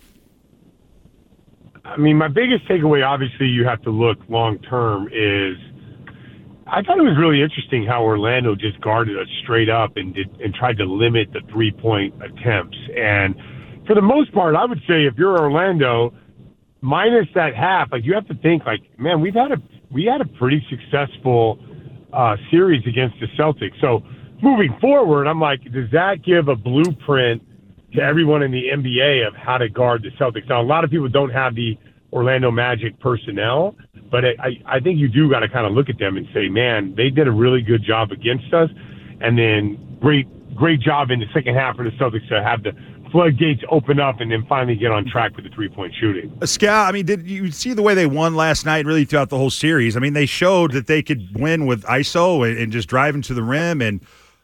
I mean, my biggest takeaway, obviously, you have to look long term, is I thought it was really interesting how Orlando just guarded us straight up and tried to limit the 3-point attempts. And for the most part, I would say if you're Orlando, minus that half, like, you have to think, like, man, we had a pretty successful series against the Celtics. So moving forward, I'm like, does that give a blueprint to everyone in the NBA of how to guard the Celtics? Now, a lot of people don't have the Orlando Magic personnel, but I think you do got to kind of look at them and say, man, they did a really good job against us, and then great job in the second half for the Celtics to have the floodgates open up and then finally get on track with the 3-point shooting. Scal, I mean, did you see the way they won last night, really throughout the whole series? I mean, they showed that they could win with ISO and just driving to the rim and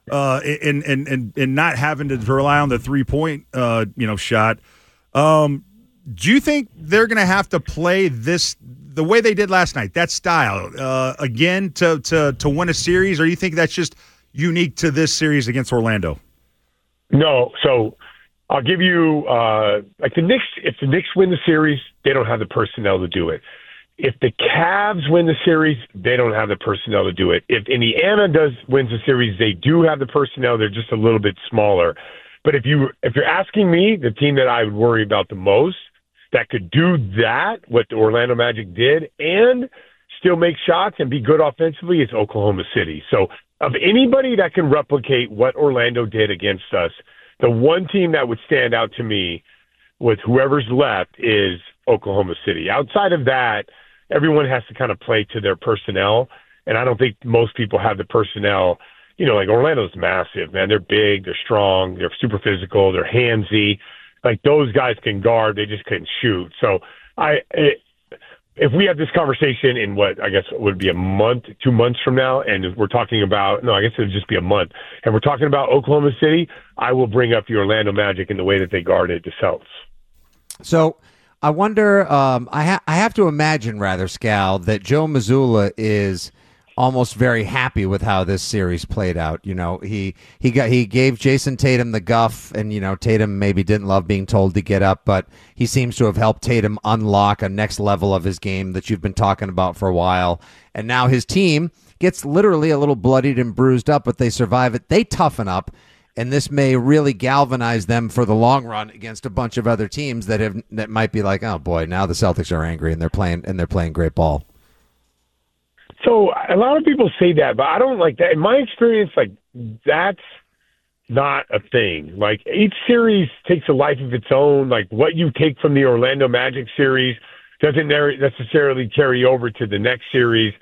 not having to rely on the 3-point shot. Do you think they're going to have to play this the way they did last night, that style, again to win a series, or do you think that's just unique to this series against Orlando? No, so I'll give you like the Knicks. If the Knicks win the series, they don't have the personnel to do it. If the Cavs win the series, they don't have the personnel to do it. If Indiana wins the series, they do have the personnel. They're just a little bit smaller. But if you're asking me, the team that I would worry about the most that could do that, what the Orlando Magic did, and still make shots and be good offensively, is Oklahoma City. So of anybody that can replicate what Orlando did against us, the one team that would stand out to me with whoever's left is Oklahoma City. Outside of that, everyone has to kind of play to their personnel, and I don't think most people have the personnel. You know, like Orlando's massive, man. They're big, they're strong, they're super physical, they're handsy. Like, those guys can guard, they just couldn't shoot. So if we have this conversation in what I guess would be a month, 2 months from now, and we're talking about, no, I guess it would just be a month, and we're talking about Oklahoma City, I will bring up the Orlando Magic and the way that they guarded the Celtics. So I wonder, I have to imagine, rather, Scal, that Joe Mazzulla is almost very happy with how this series played out. You know, he gave Jason Tatum the guff, and, you know, Tatum maybe didn't love being told to get up, but he seems to have helped Tatum unlock a next level of his game that you've been talking about for a while. And now his team gets literally a little bloodied and bruised up, but they survive it. They toughen up, and this may really galvanize them for the long run against a bunch of other teams that might be like, oh boy, now the Celtics are angry and they're playing great ball. So a lot of people say that, but I don't like that. In my experience, like, that's not a thing. Like, each series takes a life of its own. Like, what you take from the Orlando Magic series doesn't necessarily carry over to the next series.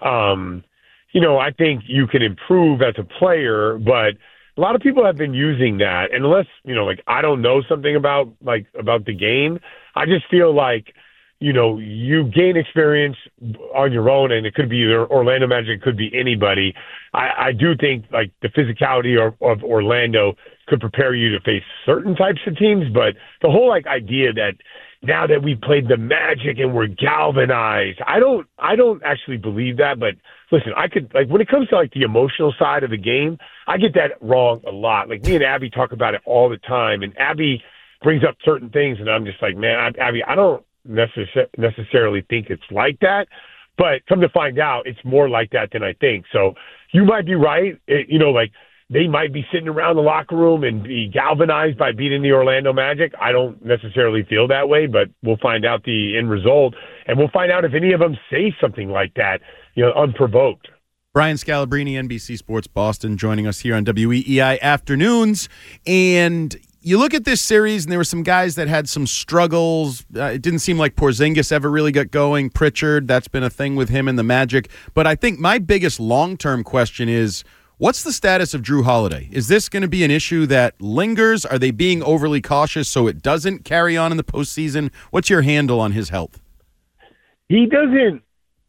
You know, I think you can improve as a player, but a lot of people have been using that. And unless, you know, like, I don't know something about the game, I just feel like, you know, you gain experience on your own, and it could be either Orlando Magic, it could be anybody. I do think, like, the physicality of Orlando could prepare you to face certain types of teams, but the whole, like, idea that now that we played the Magic and we're galvanized, I don't actually believe that. But listen, I could, like, when it comes to, like, the emotional side of the game, I get that wrong a lot. Like, me and Abby talk about it all the time, and Abby brings up certain things, and I'm just like, man, Abby, I don't necessarily think it's like that, but come to find out, it's more like that than I think. So you might be right. You know, like, they might be sitting around the locker room and be galvanized by beating the Orlando Magic. I don't necessarily feel that way, but we'll find out the end result, and we'll find out if any of them say something like that, you know, unprovoked. Brian Scalabrine, NBC Sports Boston, joining us here on WEEI Afternoons. And you look at this series, and there were some guys that had some struggles. It didn't seem like Porzingis ever really got going. Pritchard, that's been a thing with him and the Magic. But I think my biggest long-term question is, what's the status of Jrue Holiday? Is this going to be an issue that lingers? Are they being overly cautious so it doesn't carry on in the postseason? What's your handle on his health? He doesn't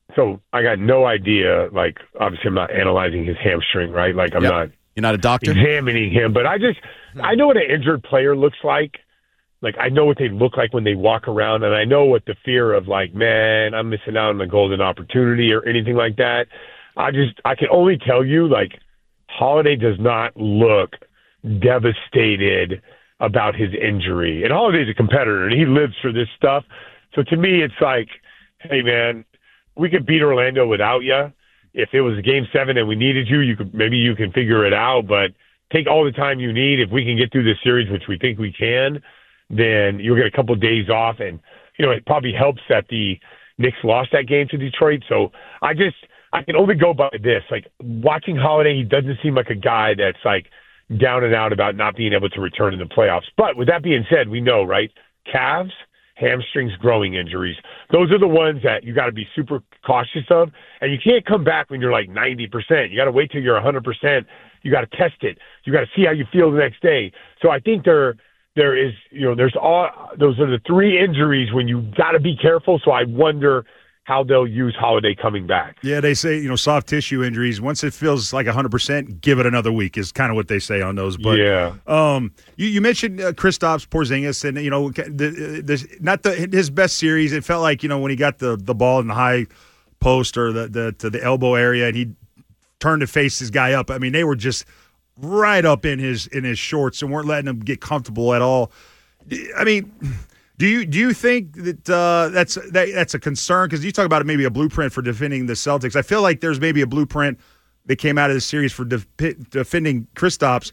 so I got no idea. Like, obviously, I'm not analyzing his hamstring, right? Like, I'm not. You're not a doctor? Examining him, but I know what an injured player looks like. Like, I know what they look like when they walk around, and I know what the fear of, like, man, I'm missing out on a golden opportunity or anything like that. I can only tell you, like, Holiday does not look devastated about his injury. And Holiday's a competitor, and he lives for this stuff. So to me, it's like, hey, man, we could beat Orlando without you. If it was a Game 7 and we needed you, maybe you can figure it out. But take all the time you need. If we can get through this series, which we think we can, then you'll get a couple of days off. And, it probably helps that the Knicks lost that game to Detroit. So I can only go by this. Like, watching Holiday, he doesn't seem like a guy that's, like, down and out about not being able to return in the playoffs. But with that being said, we know, right, calves, hamstrings, growing injuries, those are the ones that you got to be super cautious of. And you can't come back when you're like 90%. You got to wait till you're 100%. You got to test it. You got to see how you feel the next day. So I think there is, there's those are the three injuries when you got to be careful. So I wonder how they'll use Holiday coming back. Yeah, they say, soft tissue injuries, once it feels like 100%, give it another week is kind of what they say on those. But yeah. You mentioned Kristaps Porzingis, and, not his best series. It felt like, when he got the ball in the high post or the elbow area and he turned to face his guy up. I mean, they were just right up in his shorts and weren't letting him get comfortable at all. I mean, do you think that that's a concern? Because you talk about it, maybe a blueprint for defending the Celtics. I feel like there's maybe a blueprint that came out of this series for defending Kristaps.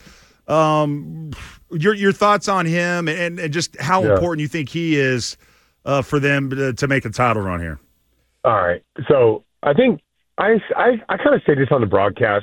Your thoughts on him and just how important you think he is for them to make a title run here? All right. So I think I kind of say this on the broadcast.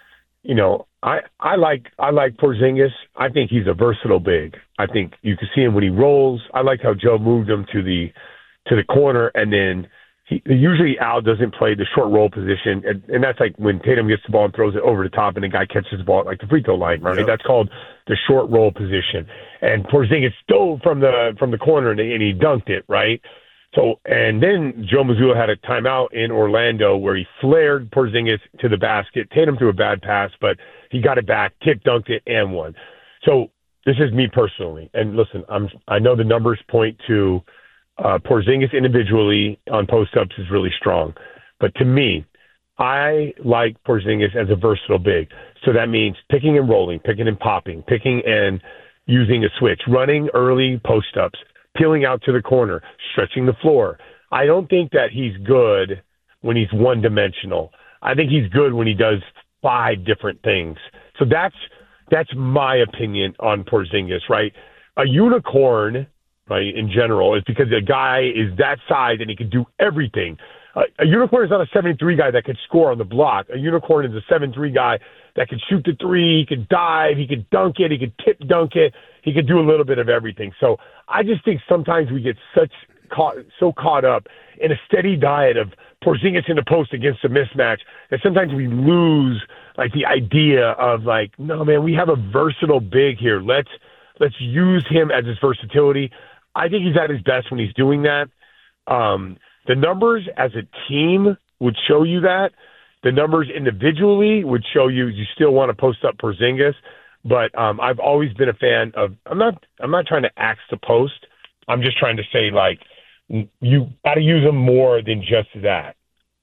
I like Porzingis. I think he's a versatile big. I think you can see him when he rolls. I like how Joe moved him to the corner, and then usually Al doesn't play the short roll position, and that's like when Tatum gets the ball and throws it over the top, and the guy catches the ball at like the free throw line, right? Yep. That's called the short roll position. And Porzingis stole from the corner and he dunked it, right? So, and then Joe Mazzulla had a timeout in Orlando where he flared Porzingis to the basket. Tatum threw a bad pass, but he got it back, dunked it, and won. So this is me personally. And listen, I know the numbers point to Porzingis individually on post-ups is really strong. But to me, I like Porzingis as a versatile big. So that means picking and rolling, picking and popping, picking and using a switch, running early post-ups, peeling out to the corner, stretching the floor. I don't think that he's good when he's one-dimensional. I think he's good when he does 5 different things. So that's my opinion on Porzingis, right? A unicorn, right, in general, is because a guy is that size and he can do everything. A unicorn is not a 7'3" guy that could score on the block. A unicorn is a 7'3" guy that can shoot the three, he could dive, he could dunk it, he could tip dunk it, he could do a little bit of everything. So I just think sometimes we get so caught up in a steady diet of Porzingis in the post against a mismatch that sometimes we lose like the idea of like, no man, we have a versatile big here. Let's use him as his versatility. I think he's at his best when he's doing that. The numbers as a team would show you that. The numbers individually would show you still want to post up Porzingis, but I've always been a fan of. I'm not trying to axe the post. I'm just trying to say like you got to use them more than just that.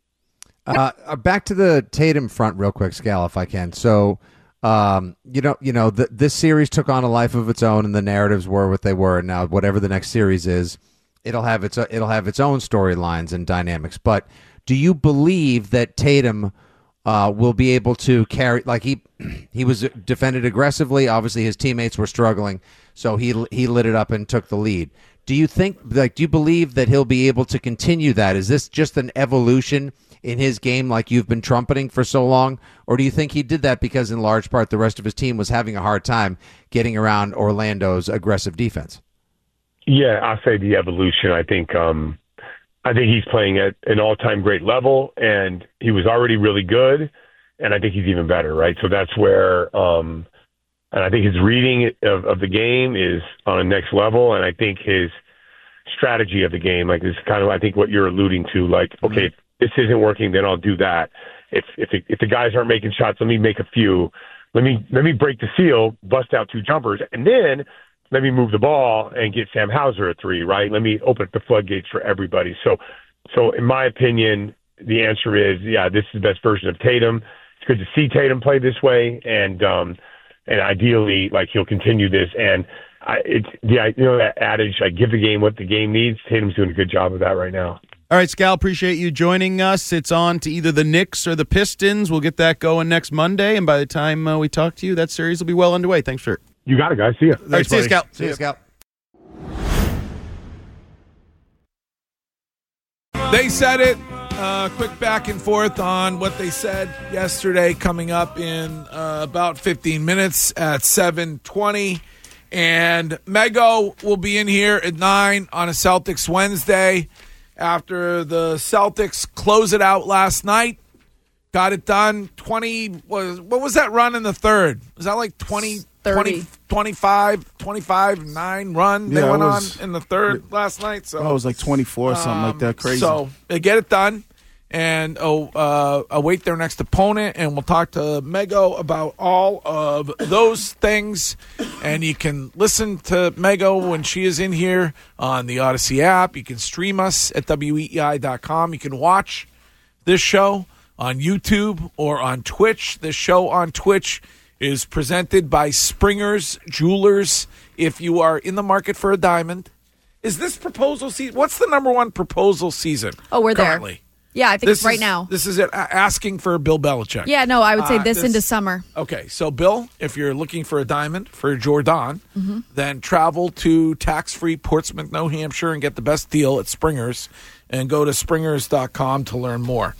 Back to the Tatum front, real quick, Scal, if I can. So, this series took on a life of its own, and the narratives were what they were. And now, whatever the next series is, it'll have its own storylines and dynamics. But do you believe that Tatum will be able to carry? Like he was defended aggressively. Obviously, his teammates were struggling, so he lit it up and took the lead. Do you believe that he'll be able to continue that? Is this just an evolution in his game like you've been trumpeting for so long? Or do you think he did that because in large part the rest of his team was having a hard time getting around Orlando's aggressive defense? Yeah, I'll say the evolution. I think he's playing at an all-time great level, and he was already really good, and I think he's even better, right? So that's where and I think his reading of the game is on a next level, and I think his strategy of the game, like, is kind of, I think, what you're alluding to. Like, okay, this isn't working, then I'll do that. If the guys aren't making shots, let me make a few. Let me break the seal, bust out 2 jumpers, and then let me move the ball and get Sam Hauser a 3, right? Let me open up the floodgates for everybody. So in my opinion, the answer is, this is the best version of Tatum. It's good to see Tatum play this way, and ideally, like, he'll continue this. And that adage, like, give the game what the game needs. Tatum's doing a good job of that right now. All right, Scal, appreciate you joining us. It's on to either the Knicks or the Pistons. We'll get that going next Monday, and by the time we talk to you, that series will be well underway. Thanks, sir. You got it, guys. See ya. All right, see you, Scal. See you, Scal. They said it. Quick back and forth on what they said yesterday, coming up in about 15 minutes at 7:20. And Mego will be in here at 9 on a Celtics Wednesday after the Celtics close it out last night. Got it done. What was that run in the third? Was that like 20, 25-9 run they went on in the third last night? So it was like 24 or something like that. Crazy. So they get it done and await their next opponent, and we'll talk to Mego about all of those things. And you can listen to Mego when she is in here on the Odyssey app. You can stream us at WEEI.com. You can watch this show on YouTube or on Twitch. This show on Twitch is presented by Springer's Jewelers. If you are in the market for a diamond, is this proposal season? What's the number one proposal season? Oh, we're currently? there. Yeah, I think it's right now. This is it, asking for Bill Belichick. Yeah, no, I would say this into summer. Okay, so Bill, if you're looking for a diamond for Jordan, then travel to tax-free Portsmouth, New Hampshire, and get the best deal at Springer's, and go to springers.com to learn more.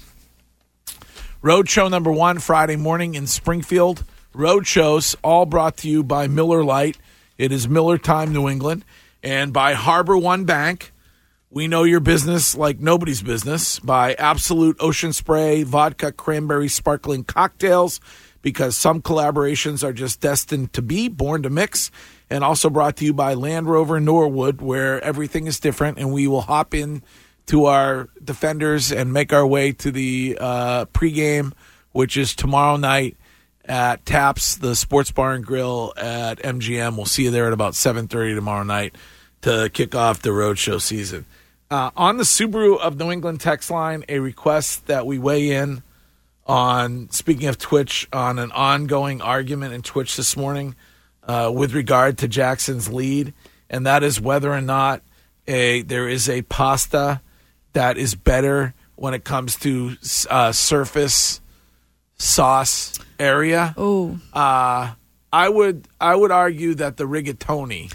Roadshow number 1, Friday morning in Springfield. Roadshows, all brought to you by Miller Lite. It is Miller Time, New England, and by Harbor One Bank. We know your business like nobody's business, by Absolute Ocean Spray, vodka, cranberry, sparkling cocktails, because some collaborations are just destined to be, born to mix. And also brought to you by Land Rover Norwood, where everything is different, and we will hop in to our Defenders and make our way to the pregame, which is tomorrow night at Taps, the Sports Bar and Grill at MGM. We'll see you there at about 7:30 tomorrow night to kick off the roadshow season. On the Subaru of New England text line, a request that we weigh in on, speaking of Twitch, on an ongoing argument in Twitch this morning with regard to Jackson's lead, and that is whether or not there is a pasta that is better when it comes to surface sauce area. Ooh. I would argue that the rigatoni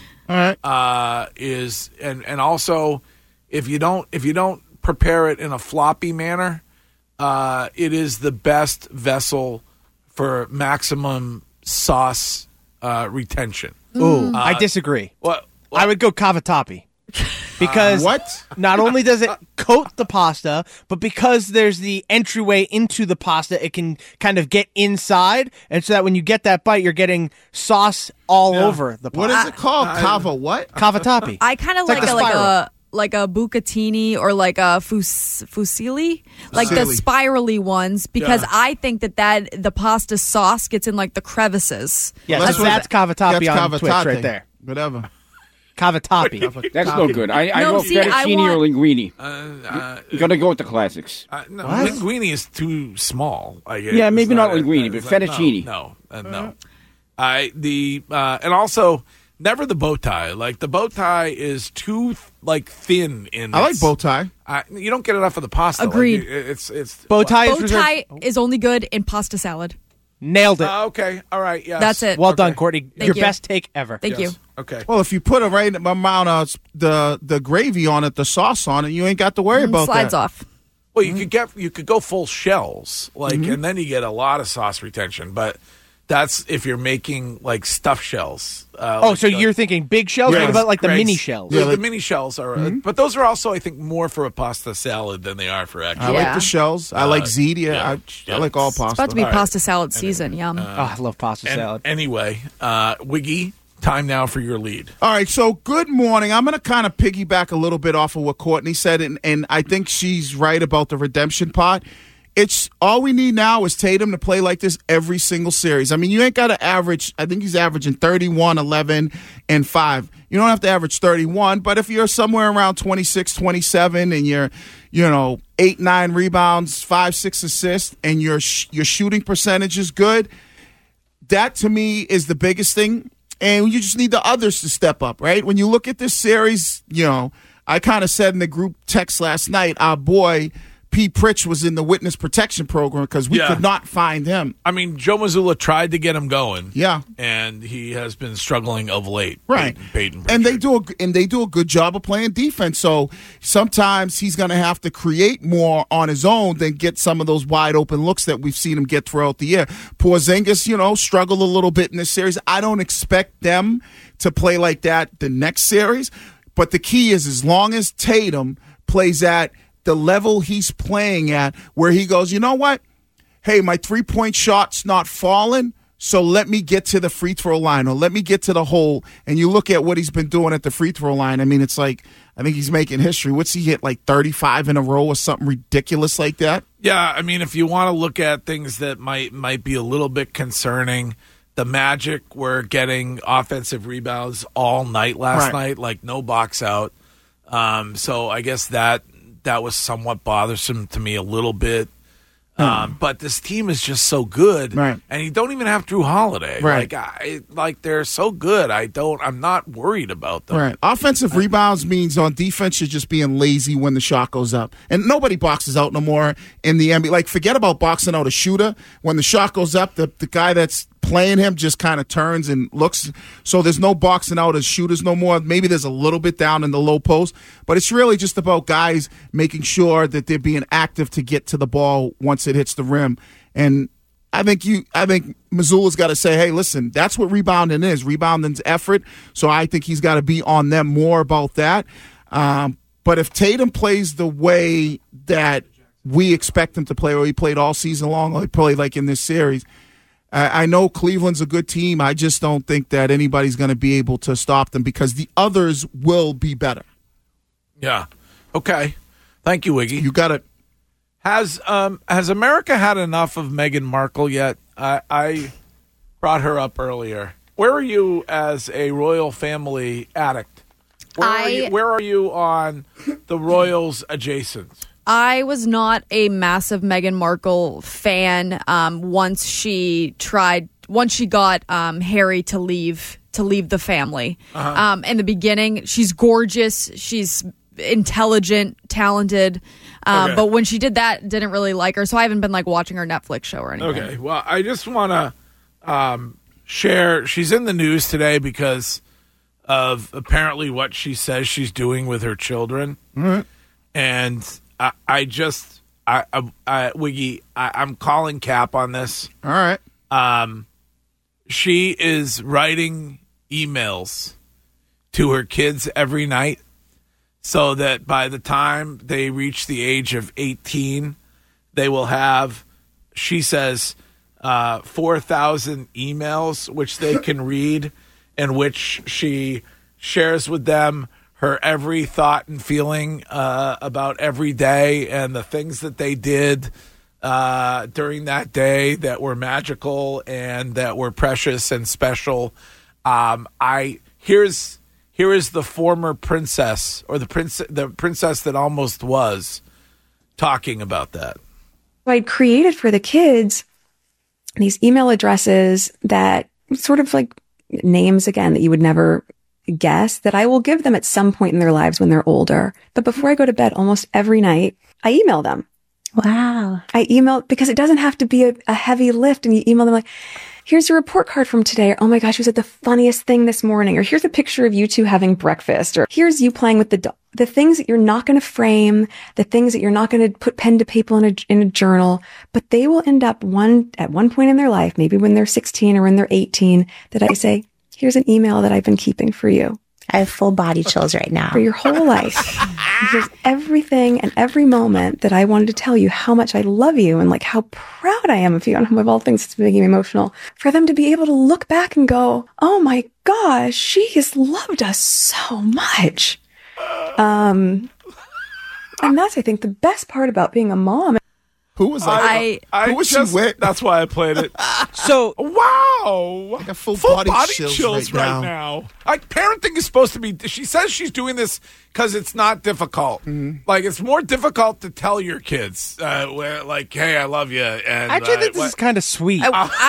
is, and also if you don't prepare it in a floppy manner, it is the best vessel for maximum sauce retention. Ooh, I disagree. What? I would go cavatappi. Because not only does it coat the pasta, but because there's the entryway into the pasta, it can kind of get inside, and so that when you get that bite, you're getting sauce all over the pasta. What is it called? Cavatappi. I kind of like a bucatini or like a fusilli, like the spirally ones, because I think that the pasta sauce gets in like the crevices. Yes, that's cavatappi on Twitch right there. Whatever. Cavatappi. That's no good. I go fettuccine or linguine. You're going to go with the classics. No, linguine is too small. Yeah, maybe not linguine, but fettuccine. No. And also never the bow tie. Like the bow tie is too thin in. I like bow tie. You don't get enough of the pasta. Agreed. Like, it's bow tie. Bow tie is only good in pasta salad. Nailed it. Okay. All right. Yes. That's it. Well done, Courtney. Thank Your you. best take ever. Thank you. Okay. Well, if you put a right amount of the gravy on it, the sauce on it, you ain't got to worry about Slides that. off. Well, you could go full shells, and then you get a lot of sauce retention. But that's if you're making like stuffed shells. So you're thinking big shells? What about like the mini shells? Yeah, the mini shells are, but those are also, I think, more for a pasta salad than they are for actual. I like the shells. I like ziti. I like all pasta. It's about to be pasta salad season. Yum. I love pasta salad. Anyway, Wiggy time now for your lead. All right, so good morning. I'm going to kind of piggyback a little bit off of what Courtney said, and I think she's right about the redemption part. It's all we need now is Tatum to play like this every single series. I mean, you ain't got to average. I think he's averaging 31, 11, and 5. You don't have to average 31, but if you're somewhere around 26, 27, and you're, 8, 9 rebounds, 5, 6 assists, and your shooting percentage is good, that to me is the biggest thing. And you just need the others to step up, right? When you look at this series, I kind of said in the group text last night, our boy Pete Pritch was in the witness protection program because we could not find him. I mean, Joe Mazzulla tried to get him going. Yeah. And he has been struggling of late. Right. Peyton and they do a good job of playing defense. So sometimes he's going to have to create more on his own than get some of those wide open looks that we've seen him get throughout the year. Porzingis, struggled a little bit in this series. I don't expect them to play like that the next series. But the key is as long as Tatum plays at the level he's playing at, where he goes, you know what? Hey, my 3-point shot's not falling, so let me get to the free throw line or let me get to the hole. And you look at what he's been doing at the free throw line. I mean, it's like, I think he's making history. What's he hit, like 35 in a row or something ridiculous like that? Yeah, I mean, if you want to look at things that might be a little bit concerning, the Magic were getting offensive rebounds all night last night, like no box out. So I guess that was somewhat bothersome to me a little bit. But this team is just so good. Right. And you don't even have Drew Holiday. Right. Like they're so good. I'm not worried about them. Right. Offensive rebounds means on defense you're just being lazy when the shot goes up. And nobody boxes out no more in the NBA. Like, forget about boxing out a shooter. When the shot goes up, the guy that's playing him just kind of turns and looks. So there's no boxing out as shooters no more. Maybe there's a little bit down in the low post, but it's really just about guys making sure that they're being active to get to the ball once it hits the rim. And I think Mazzulla's got to say, hey, listen, that's what rebounding is. Rebounding's effort. So I think he's got to be on them more about that. But if Tatum plays the way that we expect him to play, or he played all season long, or he played like in this series, I know Cleveland's a good team. I just don't think that anybody's going to be able to stop them because the others will be better. Yeah. Okay. Thank you, Wiggy. You got it. Has America had enough of Meghan Markle yet? I brought her up earlier. Where are you as a royal family addict? Where are you on the royals adjacent? I was not a massive Meghan Markle fan once she got Harry to leave the family. In the beginning, she's gorgeous, she's intelligent, talented, but when she did that, didn't really like her. So I haven't been watching her Netflix show or anything. Okay, well, I just want to share. She's in the news today because of apparently what she says she's doing with her children, and Wiggy, I'm calling cap on this. All right. She is writing emails to her kids every night so that by the time they reach the age of 18, they will have, she says, 4,000 emails which they can read, in which she shares with them her every thought and feeling about every day and the things that they did during that day that were magical and that were precious and special. Here is the former princess, or the princess that almost was, talking about that. I'd created for the kids these email addresses that sort of like names, again, that you would never guess, that I will give them at some point in their lives when they're older. But before I go to bed almost every night, I email them. Wow. I email because it doesn't have to be a heavy lift, and you email them like, here's your report card from today. Or, oh my gosh, you said the funniest thing this morning. Or here's a picture of you two having breakfast. Or here's you playing with the dog. The things that you're not going to frame, the things that you're not going to put pen to paper in a journal, but they will end up at one point in their life, maybe when they're 16 or when they're 18, that I say, here's an email that I've been keeping for you. I have full body chills right now. For your whole life. Here's everything and every moment that I wanted to tell you how much I love you and like how proud I am of you. And of all things, it's making me emotional. For them to be able to look back and go, oh my gosh, she has loved us so much. And that's, I think, the best part about being a mom. Who was that? Who was she with? That's why I played it. So wow, I got full body chills right now. Like parenting is supposed to be. She says she's doing this because it's not difficult. Like it's more difficult to tell your kids, like, "Hey, I love you." And actually, I think this is kind of sweet.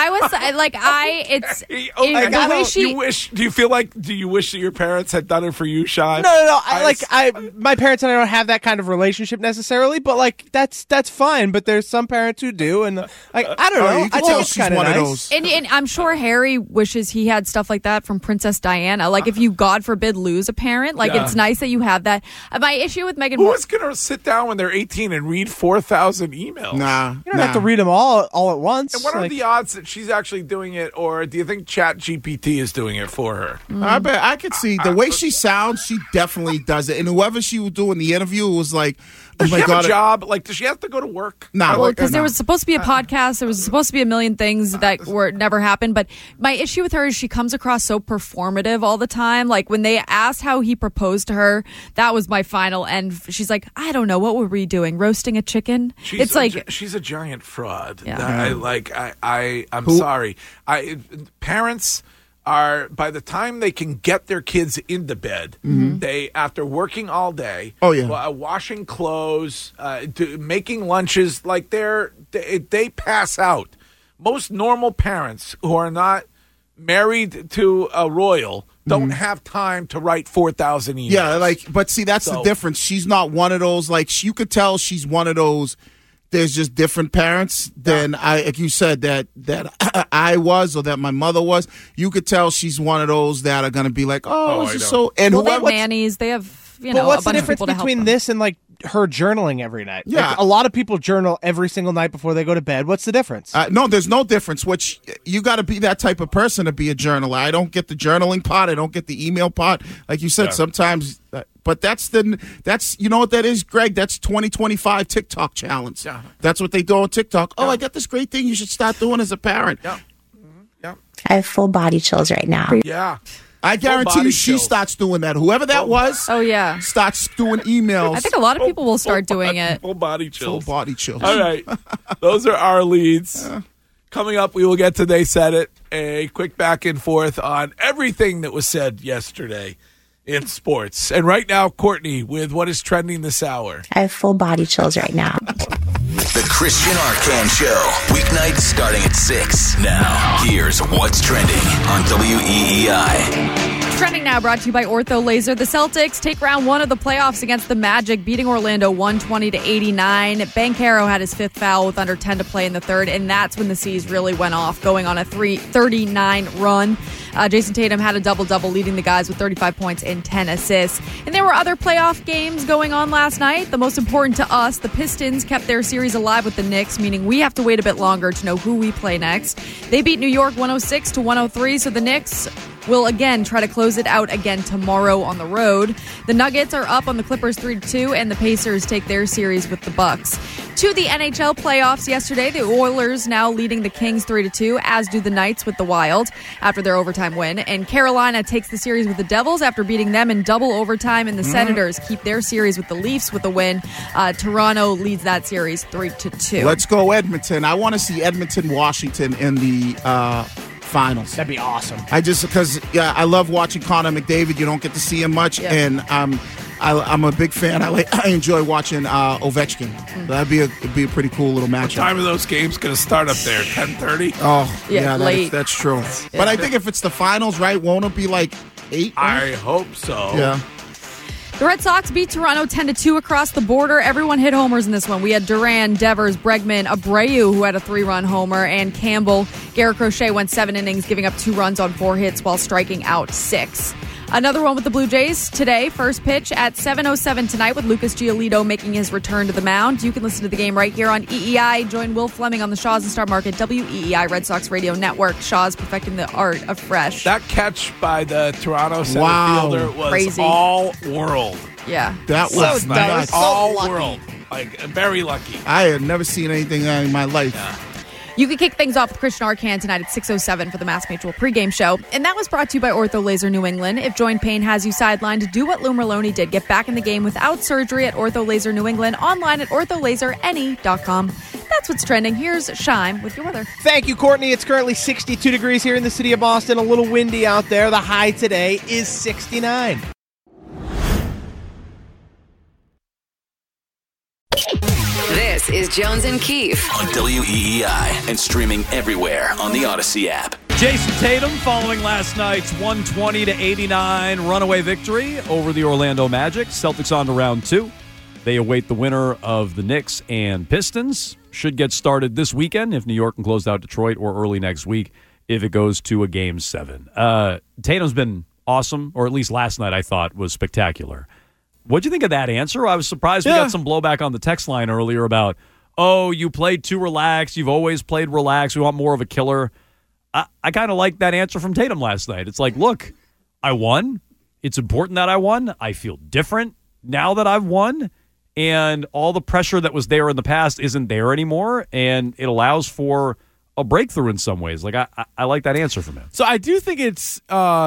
You wish? Do you feel like? Do you wish that your parents had done it for you, Shy? No. My parents and I don't have that kind of relationship necessarily, but like that's fine. But there's some parents who do, and like I don't know. You can tell she's one of those. And I'm sure Harry wishes he had stuff like that from Princess Diana. Like if you, God forbid, lose a parent, like it's nice that you have that. My issue with Meghan Who is going to sit down when they're 18 and read 4,000 emails? Nah. You don't have to read them all at once. And what are the odds that she's actually doing it, or do you think ChatGPT is doing it for her? I bet I could see the way she sounds. She definitely does it. And whoever she was doing the interview was like, does she have a job? Like, does she have to go to work? No. Well, because there was supposed to be a podcast. There was supposed to be a million things that never happened. But my issue with her is she comes across so performative all the time. Like, when they asked how he proposed to her, that was my final end. She's like, I don't know. What were we doing? Roasting a chicken? She's a giant fraud. Yeah. I'm sorry. Parents are, by the time they can get their kids into bed, they, after working all day, washing clothes, making lunches, like they pass out. Most normal parents who are not married to a royal don't have time to write 4,000 emails. Yeah, but see, that's the difference. She's not one of those, you could tell she's one of those. There's just different parents than like you said, that I was, or that my mother was. You could tell she's one of those that are going to be like, this is so. And they have nannies. They have, but what's a the bunch of difference people to help between them. this and like her journaling every night? Yeah. Like, a lot of people journal every single night before they go to bed. What's the difference? No, there's no difference. Which you got to be that type of person to be a journaler. I don't get the journaling part. I don't get the email part. Like you said, sometimes. But that's you know what that is, Greg? That's 2025 TikTok challenge. Yeah. That's what they do on TikTok. Oh, I got this great thing you should start doing as a parent. Yeah. I have full body chills right now. Yeah. I guarantee you she starts doing that. Whoever that was. Oh, yeah. Starts doing emails. I think a lot of people will start doing it. Full body chills. Full body chills. All right. Those are our leads. Coming up, we will get to They Said It, a quick back and forth on everything that was said yesterday in sports. And right now, Courtney with what is trending this hour. I have full body chills right now. The Christian Arcand Show, weeknights starting at 6. Now, here's what's trending on WEEI. Trending now, brought to you by Ortho Laser. The Celtics take round one of the playoffs against the Magic, beating Orlando 120-89. Banchero had his fifth foul with under 10 to play in the third, and that's when the C's really went off, going on a 39 run. Jason Tatum had a double-double, leading the guys with 35 points and 10 assists. And there were other playoff games going on last night. The most important to us, the Pistons kept their series alive with the Knicks, meaning we have to wait a bit longer to know who we play next. They beat New York 106-103, so the Knicks will again try to close it out again tomorrow on the road. The Nuggets are up on the Clippers 3-2, and the Pacers take their series with the Bucks. To the NHL playoffs yesterday, the Oilers now leading the Kings 3-2, as do the Knights with the Wild after their overtime win. And Carolina takes the series with the Devils after beating them in double overtime, and the Senators keep their series with the Leafs with a win. Toronto leads that series 3-2. Let's go Edmonton. I want to see Edmonton-Washington in the finals. That'd be awesome. Because I love watching Connor McDavid. You don't get to see him much, and I'm a big fan. I enjoy watching Ovechkin. That'd be a pretty cool little matchup. What time are those games going to start up there? 10:30? Oh, yeah, late. That's true. Yeah. But I think if it's the finals, right? Won't it be like 8? I hope so. Yeah. The Red Sox beat Toronto 10-2 across the border. Everyone hit homers in this one. We had Duran, Devers, Bregman, Abreu, who had a 3-run homer, and Campbell. Garrett Crochet went 7 innings, giving up 2 runs on 4 hits while striking out 6. Another one with the Blue Jays today. First pitch at 7:07 tonight with Lucas Giolito making his return to the mound. You can listen to the game right here on EEI. Join Will Fleming on the Shaws and Star Market WEEI Red Sox Radio Network. Shaws perfecting the art of fresh. That catch by the Toronto center fielder was crazy. All world. Yeah. That was so nuts. All world. Like, very lucky. I had never seen anything in my life. You can kick things off with Christian Arcand tonight at 6:07 for the Mass Mutual pregame show. And that was brought to you by Ortho Laser New England. If joint pain has you sidelined, do what Lou Merlone did. Get back in the game without surgery at Ortho Laser New England. Online at ortholaserne.com. That's what's trending. Here's Shime with your weather. Thank you, Courtney. It's currently 62 degrees here in the city of Boston. A little windy out there. The high today is 69. This is Jones and Keefe on WEEI and streaming everywhere on the Odyssey app. Jason Tatum following last night's 120-89 runaway victory over the Orlando Magic. Celtics on to round 2. They await the winner of the Knicks and Pistons. Should get started this weekend if New York can close out Detroit, or early next week if it goes to a Game 7. Tatum's been awesome, or at least last night I thought was spectacular. What'd you think of that answer? I was surprised we got some blowback on the text line earlier about, oh, you played too relaxed. You've always played relaxed. We want more of a killer. I kind of like that answer from Tatum last night. It's like, look, I won. It's important that I won. I feel different now that I've won. And all the pressure that was there in the past isn't there anymore. And it allows for a breakthrough in some ways. Like, I like that answer from him. So I do think it's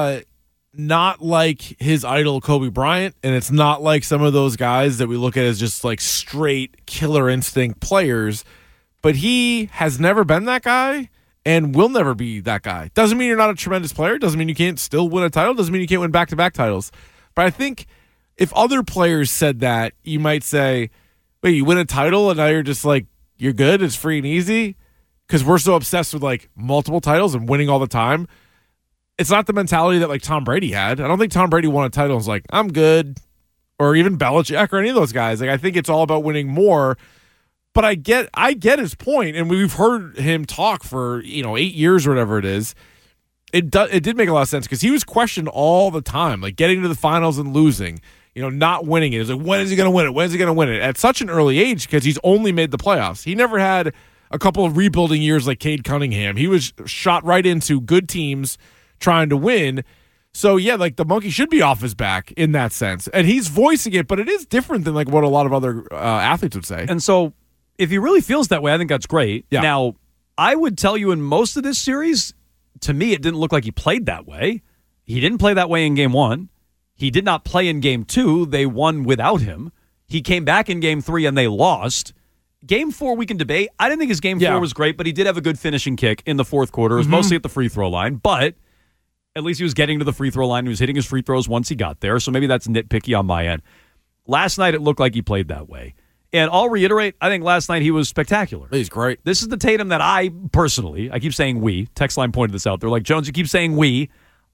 not like his idol Kobe Bryant, and it's not like some of those guys that we look at as just like straight killer instinct players, but he has never been that guy and will never be that guy. Doesn't mean you're not a tremendous player, doesn't mean you can't still win a title, doesn't mean you can't win back-to-back titles. But I think if other players said that, you might say, wait, you win a title and now you're just like, you're good, it's free and easy? Because we're so obsessed with like multiple titles and winning all the time. It's not the mentality that like Tom Brady had. I don't think Tom Brady won a title and was like, I'm good. Or even Belichick or any of those guys. Like, I think it's all about winning more. But I get his point, and we've heard him talk for 8 years or whatever it is. It did make a lot of sense because he was questioned all the time, like getting to the finals and losing, not winning it. It's like, when is he going to win it? When is he going to win it? At such an early age, because he's only made the playoffs. He never had a couple of rebuilding years like Cade Cunningham. He was shot right into good teams trying to win. So yeah, like the monkey should be off his back in that sense. And he's voicing it, but it is different than like what a lot of other athletes would say. And so if he really feels that way, I think that's great. Yeah. Now, I would tell you in most of this series, to me, it didn't look like he played that way. He didn't play that way in Game 1. He did not play in Game 2. They won without him. He came back in Game 3 and they lost. Game 4, we can debate. I didn't think his Game 4 was great, but he did have a good finishing kick in the fourth quarter. It was mostly at the free throw line, but at least he was getting to the free throw line. He was hitting his free throws once he got there, so maybe that's nitpicky on my end. Last night, it looked like he played that way. And I'll reiterate, I think last night he was spectacular. He's great. This is the Tatum that I personally, I keep saying we, text line pointed this out. They're like, Jones, you keep saying we.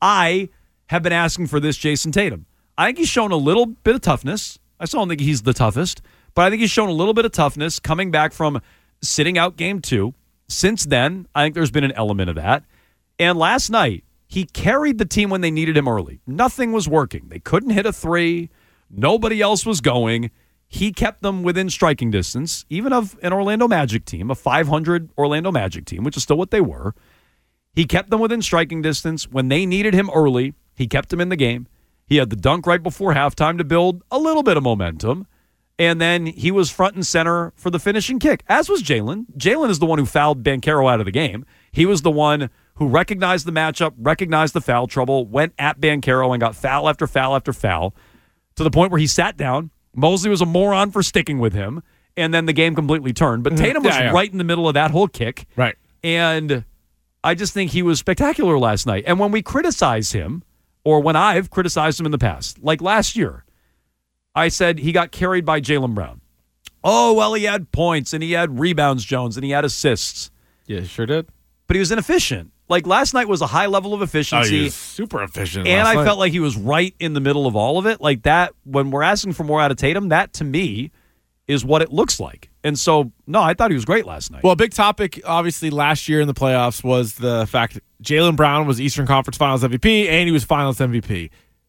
I have been asking for this Jason Tatum. I think he's shown a little bit of toughness. I still don't think he's the toughest, but I think he's shown a little bit of toughness coming back from sitting out Game 2. Since then, I think there's been an element of that. And last night, he carried the team when they needed him early. Nothing was working. They couldn't hit a three. Nobody else was going. He kept them within striking distance, even of an Orlando Magic team, a 500 Orlando Magic team, which is still what they were. He kept them within striking distance. When they needed him early, he kept them in the game. He had the dunk right before halftime to build a little bit of momentum. And then he was front and center for the finishing kick, as was Jalen. Jalen is the one who fouled Banchero out of the game. He was the one who recognized the matchup, recognized the foul trouble, went at Banchero and got foul after foul after foul to the point where he sat down. Mosley was a moron for sticking with him, and then the game completely turned. But Tatum was right in the middle of that whole kick. Right. And I just think he was spectacular last night. And when we criticize him, or when I've criticized him in the past, like last year, I said he got carried by Jaylen Brown. Oh, well, he had points, and he had rebounds, Jones, and he had assists. Yeah, sure did. But he was inefficient. Like, last night was a high level of efficiency. Oh, he was super efficient and last night. Felt like he was right in the middle of all of it. Like that, when we're asking for more out of Tatum, that, to me, is what it looks like. And so, no, I thought he was great last night. Well, a big topic, obviously, last year in the playoffs was the fact that Jaylen Brown was Eastern Conference Finals MVP, and he was Finals MVP.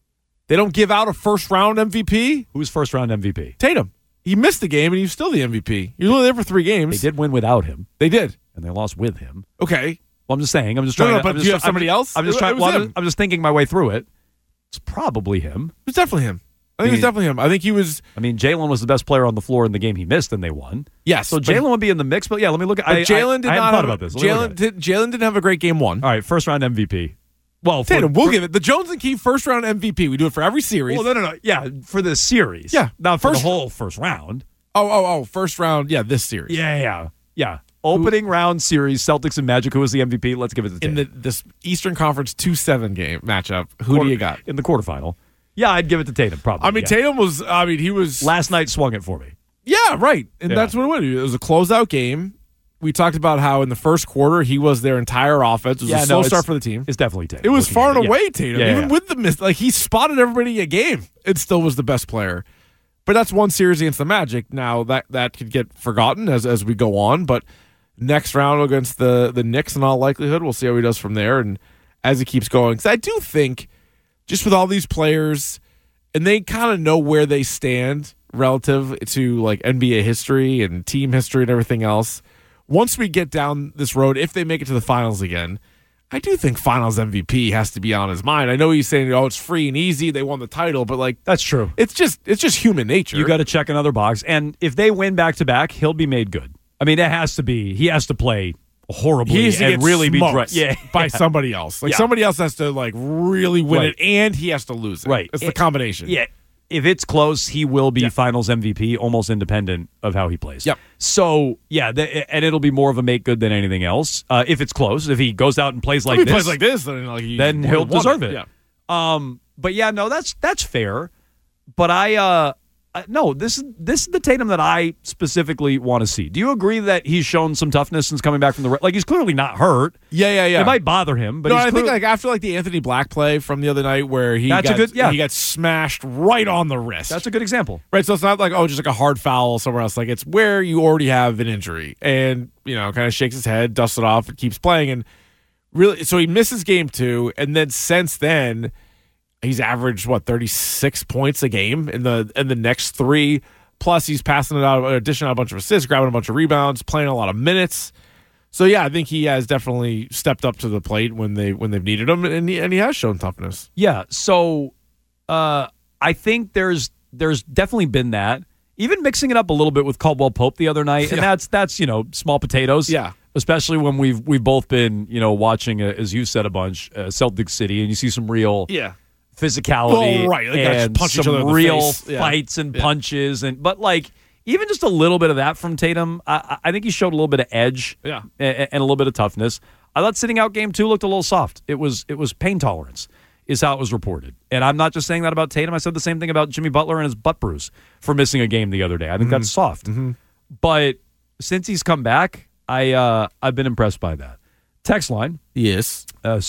They don't give out a first-round MVP. Who's first-round MVP? Tatum. He missed the game, and he's still the MVP. He was only there for 3 games. They did win without him. They did. And they lost with him. Okay. Well, I'm just saying. I'm just trying to. But do you have somebody else? I'm just trying. Well, I'm just thinking my way through it. It's probably him. It's definitely him. I think it's definitely him. I think he was. I mean, Jalen was the best player on the floor in the game he missed, and they won. Yes. So Jalen would be in the mix. But yeah, let me look at. Jalen did I not thought about this. Jalen didn't have a great game 1. All right, first-round MVP. Well, Tatum, we'll give it the Jones and Keefe first-round MVP. We do it for every series. Well, no. Yeah, for this series. Yeah, not for the whole first round. Oh, first round. Yeah, this series. Yeah. Opening round series, Celtics and Magic. Who was the MVP? Let's give it to Tatum. In this Eastern Conference 2-7 game matchup. Who do you got in the quarterfinal? Yeah, I'd give it to Tatum. Probably. I mean, Tatum was. I mean, he was. Last night swung it for me. Yeah, right, and that's what it was. It was a closeout game. We talked about how in the first quarter he was their entire offense. It was a slow start for the team. It's definitely Tatum. It was far and away Tatum. Yeah, Even with the miss, like he spotted everybody a game. It still was the best player. But that's one series against the Magic. Now that could get forgotten as we go on. But next round against the Knicks, in all likelihood, we'll see how he does from there. And as he keeps going, because I do think just with all these players, and they kind of know where they stand relative to like NBA history and team history and everything else. Once we get down this road, if they make it to the finals again, I do think finals MVP has to be on his mind. I know he's saying, it's free and easy. They won the title, but like that's true. It's just human nature. You got to check another box. And if they win back-to-back, he'll be made good. I mean, it has to be. He has to play horribly and really be by somebody else. Like somebody else has to like really win it, and he has to lose it. Right. It's the combination. Yeah. If it's close, he will be finals MVP, almost independent of how he plays. Yep. So, yeah, and it'll be more of a make good than anything else. If it's close, if he goes out and plays like this, then he'll deserve it. Yeah. But yeah, no, that's fair. But no, this is the Tatum that I specifically want to see. Do you agree that he's shown some toughness since coming back from the like he's clearly not hurt? Yeah. It might bother him, but I think like after like the Anthony Black play from the other night where he got smashed right on the wrist. That's a good example. Right, so it's not like just like a hard foul somewhere else. Like it's where you already have an injury and kind of shakes his head, dusts it off, and keeps playing. And really, so he misses game 2, and then since then he's averaged 36 points a game in the next 3. Plus, he's passing it out, dishing out a bunch of assists, grabbing a bunch of rebounds, playing a lot of minutes. So yeah, I think he has definitely stepped up to the plate when they've needed him, and he has shown toughness. Yeah. So I think there's definitely been that. Even mixing it up a little bit with Caldwell Pope the other night, and that's small potatoes. Yeah. Especially when we've both been watching, as you said a bunch, Celtic City, and you see some real physicality, right? Like and punch each other in the real face. fights and punches, but like even just a little bit of that from Tatum, I think he showed a little bit of edge, and a little bit of toughness. I thought sitting out game 2 looked a little soft. It was pain tolerance, is how it was reported, and I'm not just saying that about Tatum. I said the same thing about Jimmy Butler and his butt bruise for missing a game the other day. I think that's soft, but since he's come back, I've been impressed by that. Text line. Yes.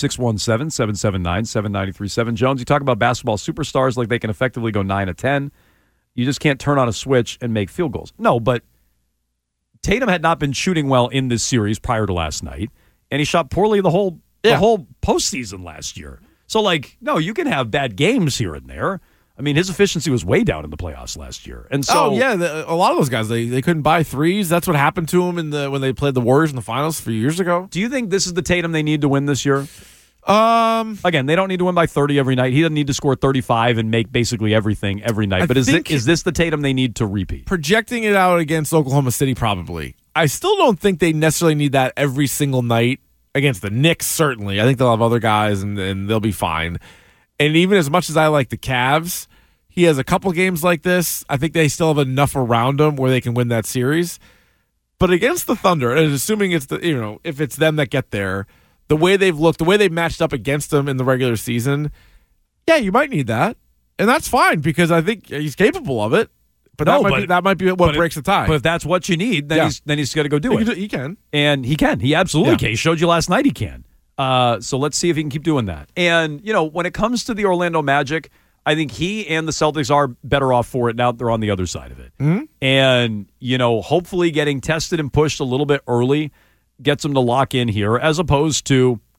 617-779-7937. Jones, you talk about basketball superstars like they can effectively go 9 of 10. You just can't turn on a switch and make field goals. No, but Tatum had not been shooting well in this series prior to last night, and he shot poorly the whole postseason last year. So, no, you can have bad games here and there. I mean, his efficiency was way down in the playoffs last year, and so a lot of those guys they couldn't buy threes. That's what happened to him when they played the Warriors in the finals a few years ago. Do you think this is the Tatum they need to win this year? Again, they don't need to win by 30 every night. He doesn't need to score 35 and make basically everything every night. But is this the Tatum they need to repeat? Projecting it out against Oklahoma City, probably. I still don't think they necessarily need that every single night against the Knicks. Certainly, I think they'll have other guys and they'll be fine. And even as much as I like the Cavs, he has a couple games like this. I think they still have enough around them where they can win that series. But against the Thunder, and assuming it's if it's them that get there, the way they've looked, the way they've matched up against them in the regular season, yeah, you might need that, and that's fine because I think he's capable of it. But that might be what breaks the tie. But if that's what you need, then he's got to go do it. He can, and he can. He absolutely can. He showed you last night he can. So let's see if he can keep doing that. And when it comes to the Orlando Magic, I think he and the Celtics are better off for it now that they're on the other side of it. Mm-hmm. And, hopefully getting tested and pushed a little bit early gets them to lock in here as opposed to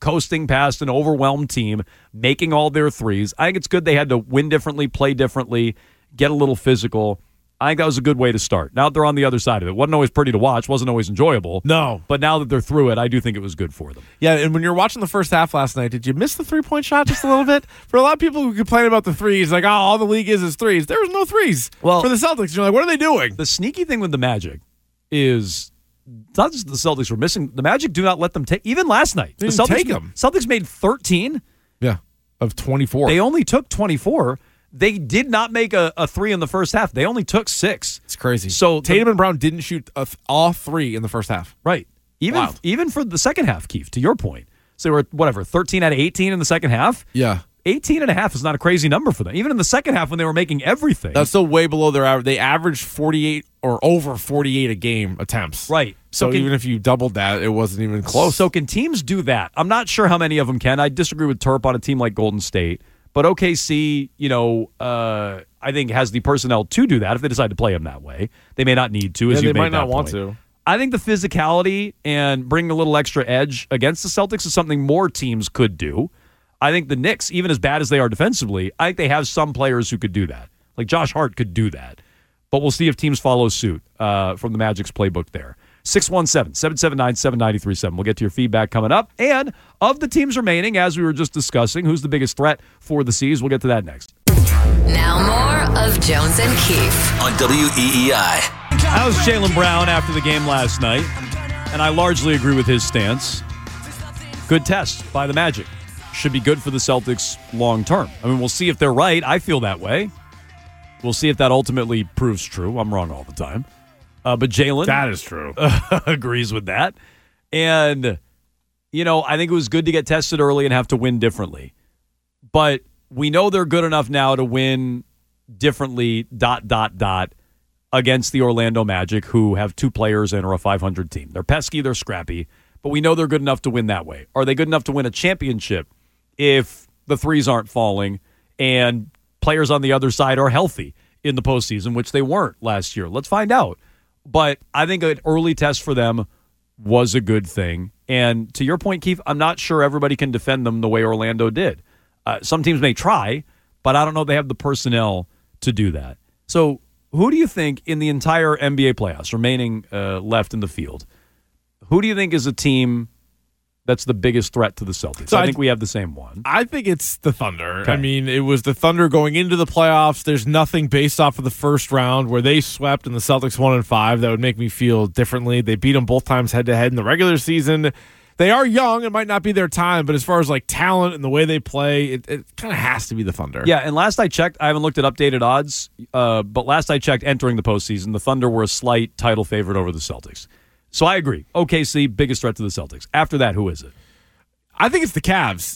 coasting past an overwhelmed team, making all their threes. I think it's good they had to win differently, play differently, get a little physical. I think that was a good way to start. Now they're on the other side of it. Wasn't always pretty to watch, wasn't always enjoyable. No. But now that they're through it, I do think it was good for them. Yeah, and when you're watching the first half last night, did you miss the three-point shot just a little bit? For a lot of people who complain about the threes, like, oh, all the league is threes. There was no threes for the Celtics. You're like, what are they doing? The sneaky thing with the Magic is not just the Celtics were missing. The Magic do not let them take, even last night. They The didn't Celtics, take them. Celtics made 13. Yeah, of 24. They only took 24. They did not make a three in the first half. They only took 6. It's crazy. So Tatum and Brown didn't shoot all 3 in the first half. Right. Even for the second half, Keith, to your point. So they were 13 out of 18 in the second half. Yeah. 18 and a half is not a crazy number for them. Even in the second half when they were making everything. That's still way below their average. They averaged 48 or over 48 a game attempts. Right. So even if you doubled that, it wasn't even close. So can teams do that? I'm not sure how many of them can. I disagree with Terp on a team like Golden State. But OKC, I think has the personnel to do that if they decide to play them that way. They may not need to, as you made that point. They might not want to. I think the physicality and bringing a little extra edge against the Celtics is something more teams could do. I think the Knicks, even as bad as they are defensively, I think they have some players who could do that. Like Josh Hart could do that. But we'll see if teams follow suit from the Magic's playbook there. 617-779-7937. We'll get to your feedback coming up. And of the teams remaining, as we were just discussing, who's the biggest threat for the C's? We'll get to that next. Now more of Jones and Keefe on WEEI. That was Jaylen Brown after the game last night, and I largely agree with his stance. Good test by the Magic. Should be good for the Celtics long term. I mean, we'll see if they're right. I feel that way. We'll see if that ultimately proves true. I'm wrong all the time. But Jaylen, that is true, agrees with that. And, I think it was good to get tested early and have to win differently. But we know they're good enough now to win differently, ... against the Orlando Magic, who have 2 players and are a 500 team. They're pesky, they're scrappy, but we know they're good enough to win that way. Are they good enough to win a championship if the threes aren't falling and players on the other side are healthy in the postseason, which they weren't last year? Let's find out. But I think an early test for them was a good thing. And to your point, Keith, I'm not sure everybody can defend them the way Orlando did. Some teams may try, but I don't know they have the personnel to do that. So who do you think in the entire NBA playoffs remaining left in the field, who do you think is a team that's the biggest threat to the Celtics? So I think we have the same one. I think it's the Thunder. Okay. I mean, it was the Thunder going into the playoffs. There's nothing based off of the first round where they swept and the Celtics 1-5 that would make me feel differently. They beat them both times head-to-head in the regular season. They are young. It might not be their time, but as far as like talent and the way they play, it kind of has to be the Thunder. Yeah, and last I checked, I haven't looked at updated odds, but last I checked entering the postseason, the Thunder were a slight title favorite over the Celtics. So I agree. OKC, biggest threat to the Celtics. After that, who is it? I think it's the Cavs.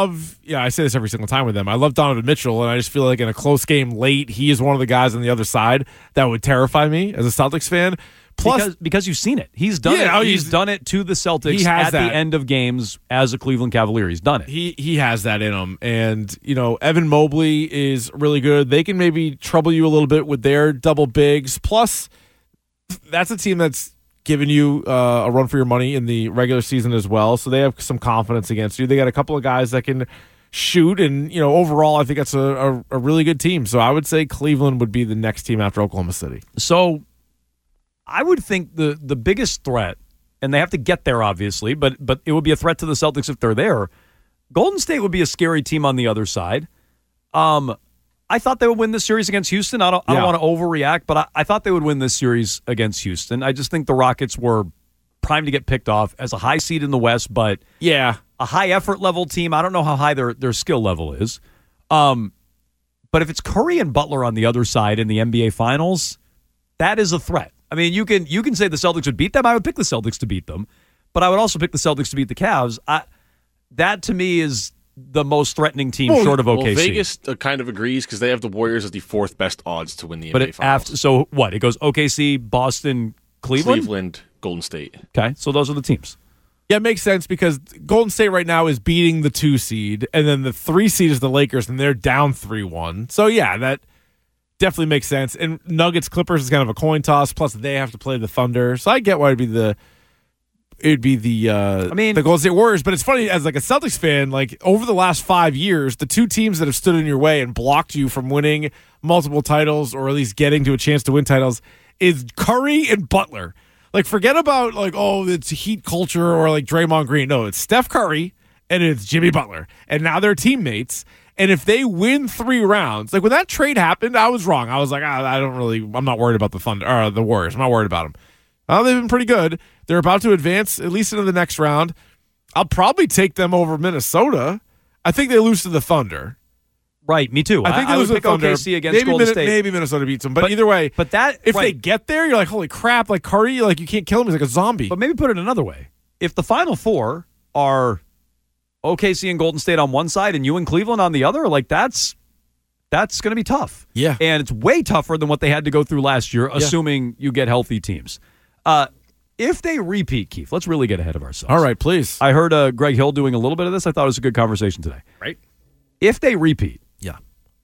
I say this every single time with them. I love Donovan Mitchell, and I just feel like in a close game late, he is one of the guys on the other side that would terrify me as a Celtics fan. Plus, because you've seen it. He's done it. He's done it to the Celtics at the end of games as a Cleveland Cavalier. He's done it. He has that in him. And, Evan Mobley is really good. They can maybe trouble you a little bit with their double bigs. Plus, that's a team that's given you a run for your money in the regular season as well. So they have some confidence against you. They got a couple of guys that can shoot. And, overall, I think that's a really good team. So I would say Cleveland would be the next team after Oklahoma City. So I would think the biggest threat, and they have to get there, obviously, but it would be a threat to the Celtics if they're there. Golden State would be a scary team on the other side. I thought they would win this series against Houston. I don't want to overreact, but I thought they would win this series against Houston. I just think the Rockets were primed to get picked off as a high seed in the West, but a high effort level team. I don't know how high their skill level is. But if it's Curry and Butler on the other side in the NBA Finals, that is a threat. I mean, you can say the Celtics would beat them. I would pick the Celtics to beat them, but I would also pick the Celtics to beat the Cavs. That to me is the most threatening team short of OKC. Well, Vegas kind of agrees because they have the Warriors as the 4th best odds to win the NBA Finals. So what? It goes OKC, Boston, Cleveland, Golden State. Okay, so those are the teams. Yeah, it makes sense because Golden State right now is beating the 2 seed, and then the 3 seed is the Lakers, and they're down 3-1. So yeah, that definitely makes sense. And Nuggets Clippers is kind of a coin toss. Plus they have to play the Thunder, so I get why it'd be it'd be the the Golden State Warriors. But it's funny, as like a Celtics fan, like over the last 5 years, the two teams that have stood in your way and blocked you from winning multiple titles or at least getting to a chance to win titles is Curry and Butler. Like, forget about like, oh, it's Heat culture or like Draymond Green. No, it's Steph Curry and it's Jimmy Butler, and now they're teammates. And if they win 3 rounds, like when that trade happened, I was wrong. I was like, I'm not worried about the Warriors. I'm not worried about them. They've been pretty good. They're about to advance at least into the next round. I'll probably take them over Minnesota. I think they lose to the Thunder. Right, me too. I think I they lose would to the pick Thunder. OKC against Golden State. Maybe Minnesota beats them, but either way. But that if they get there, you're like, holy crap! Like Curry, like you can't kill him. He's like a zombie. But maybe put it another way: if the Final Four are OKC and Golden State on one side and you and Cleveland on the other, like that's going to be tough. Yeah, and it's way tougher than what they had to go through last year, assuming you get healthy teams. If they repeat, Keith, let's really get ahead of ourselves. All right, please. I heard Greg Hill doing a little bit of this. I thought it was a good conversation today. Right. If they repeat, yeah,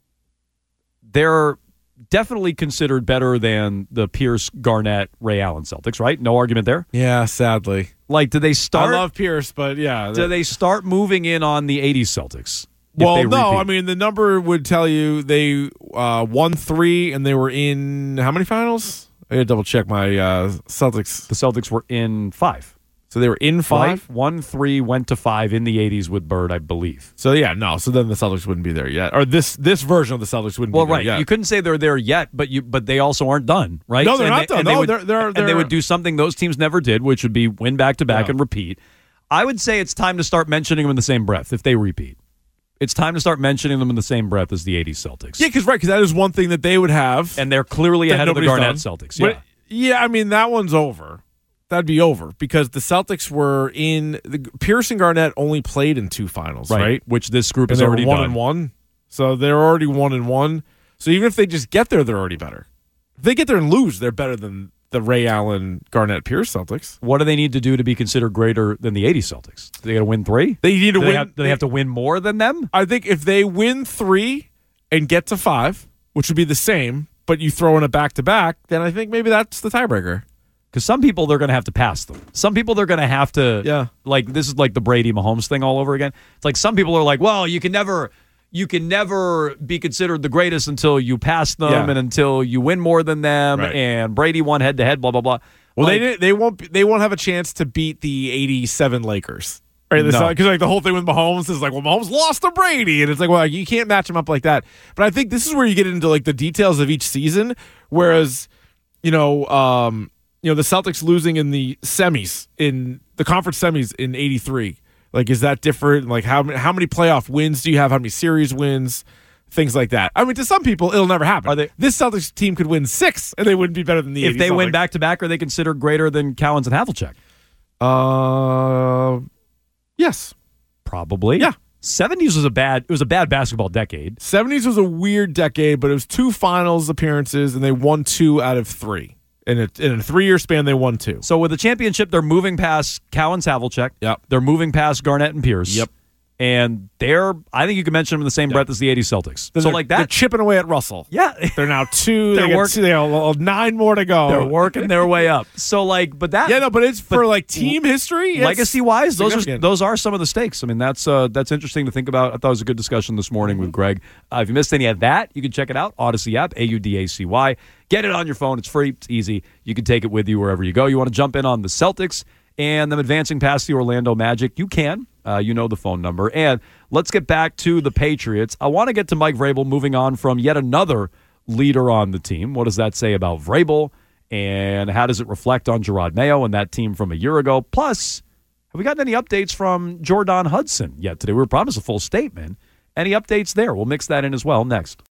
they're definitely considered better than the Pierce, Garnett, Ray Allen Celtics, right? No argument there? Yeah, sadly. Like, do they start? I love Pierce, but yeah. Do they start moving in on the 80s Celtics? Well, no. I mean, the number would tell you they won 3 and they were in how many finals? I got to double check my Celtics. The Celtics were in 5. So they were in 5? 1, 3, went to 5 in the 80s with Bird, I believe. So, yeah, no. So then the Celtics wouldn't be there yet. Or this version of the Celtics wouldn't be there yet. You couldn't say they're there yet, but they also aren't done, right? No, they're not done. And they would do something those teams never did, which would be win back-to-back and repeat. I would say it's time to start mentioning them in the same breath if they repeat. It's time to start mentioning them in the same breath as the 80s Celtics. Yeah, because that is one thing that they would have. And they're clearly ahead of the Garnett Celtics. Yeah. But, yeah, I mean, that one's over. That'd be over because the Celtics were in Pierce and Garnett only played in 2 finals, right? Which this group has already done. 1-1. So they're already 1-1. So even if they just get there, they're already better. If they get there and lose, they're better than the Ray Allen, Garnett, Pierce Celtics. What do they need to do to be considered greater than the 80s Celtics? Do they got to win 3? They need to win. Do they have to win more than them? I think if they win 3 and get to 5, which would be the same, but you throw in a back-to-back, then I think maybe that's the tiebreaker. Because some people, they're going to have to pass them. Some people, they're going to have to, like, this is like the Brady Mahomes thing all over again. It's like some people are like, well, you can never be considered the greatest until you pass them and until you win more than them. Right. And Brady won head-to-head, blah, blah, blah. Well, they won't have a chance to beat the 87 Lakers. Right, because like the whole thing with Mahomes is like, well, Mahomes lost to Brady, and it's like, well, you can't match him up like that. But I think this is where you get into like the details of each season. Whereas, the Celtics losing in the semis, in the conference semis in '83, like, is that different? Like, how many playoff wins do you have? How many series wins? Things like that. I mean, to some people, it'll never happen. This Celtics team could win 6, and they wouldn't be better than the 80s. If they win back-to-back, are they considered greater than Cowens and Havlicek? Yes. Probably. Yeah. 70s was a bad basketball decade. 70s was a weird decade, but it was 2 finals appearances, and they won 2 out of 3. In a 3-year span, they won 2. So with the championship, they're moving past Cowens, Havlicek. Yep. They're moving past Garnett and Pierce. Yep. And I think you can mention them in the same breath as the 80s Celtics. So like that, they're chipping away at Russell. Yeah, they're now 2. They have 9 more to go. They're working their way up. So but it's for like team history, legacy wise. Those are some of the stakes. I mean, that's interesting to think about. I thought it was a good discussion this morning with Greg. If you missed any of that, you can check it out. Odyssey app, AUDACY. Get it on your phone. It's free. It's easy. You can take it with you wherever you go. You want to jump in on the Celtics and them advancing past the Orlando Magic? You can. You know the phone number. And let's get back to the Patriots. I want to get to Mike Vrabel, moving on from yet another leader on the team. What does that say about Vrabel? And how does it reflect on Gerard Mayo and that team from a year ago? Plus, have we gotten any updates from Jordan Hudson yet today? We were promised a full statement. Any updates there? We'll mix that in as well next.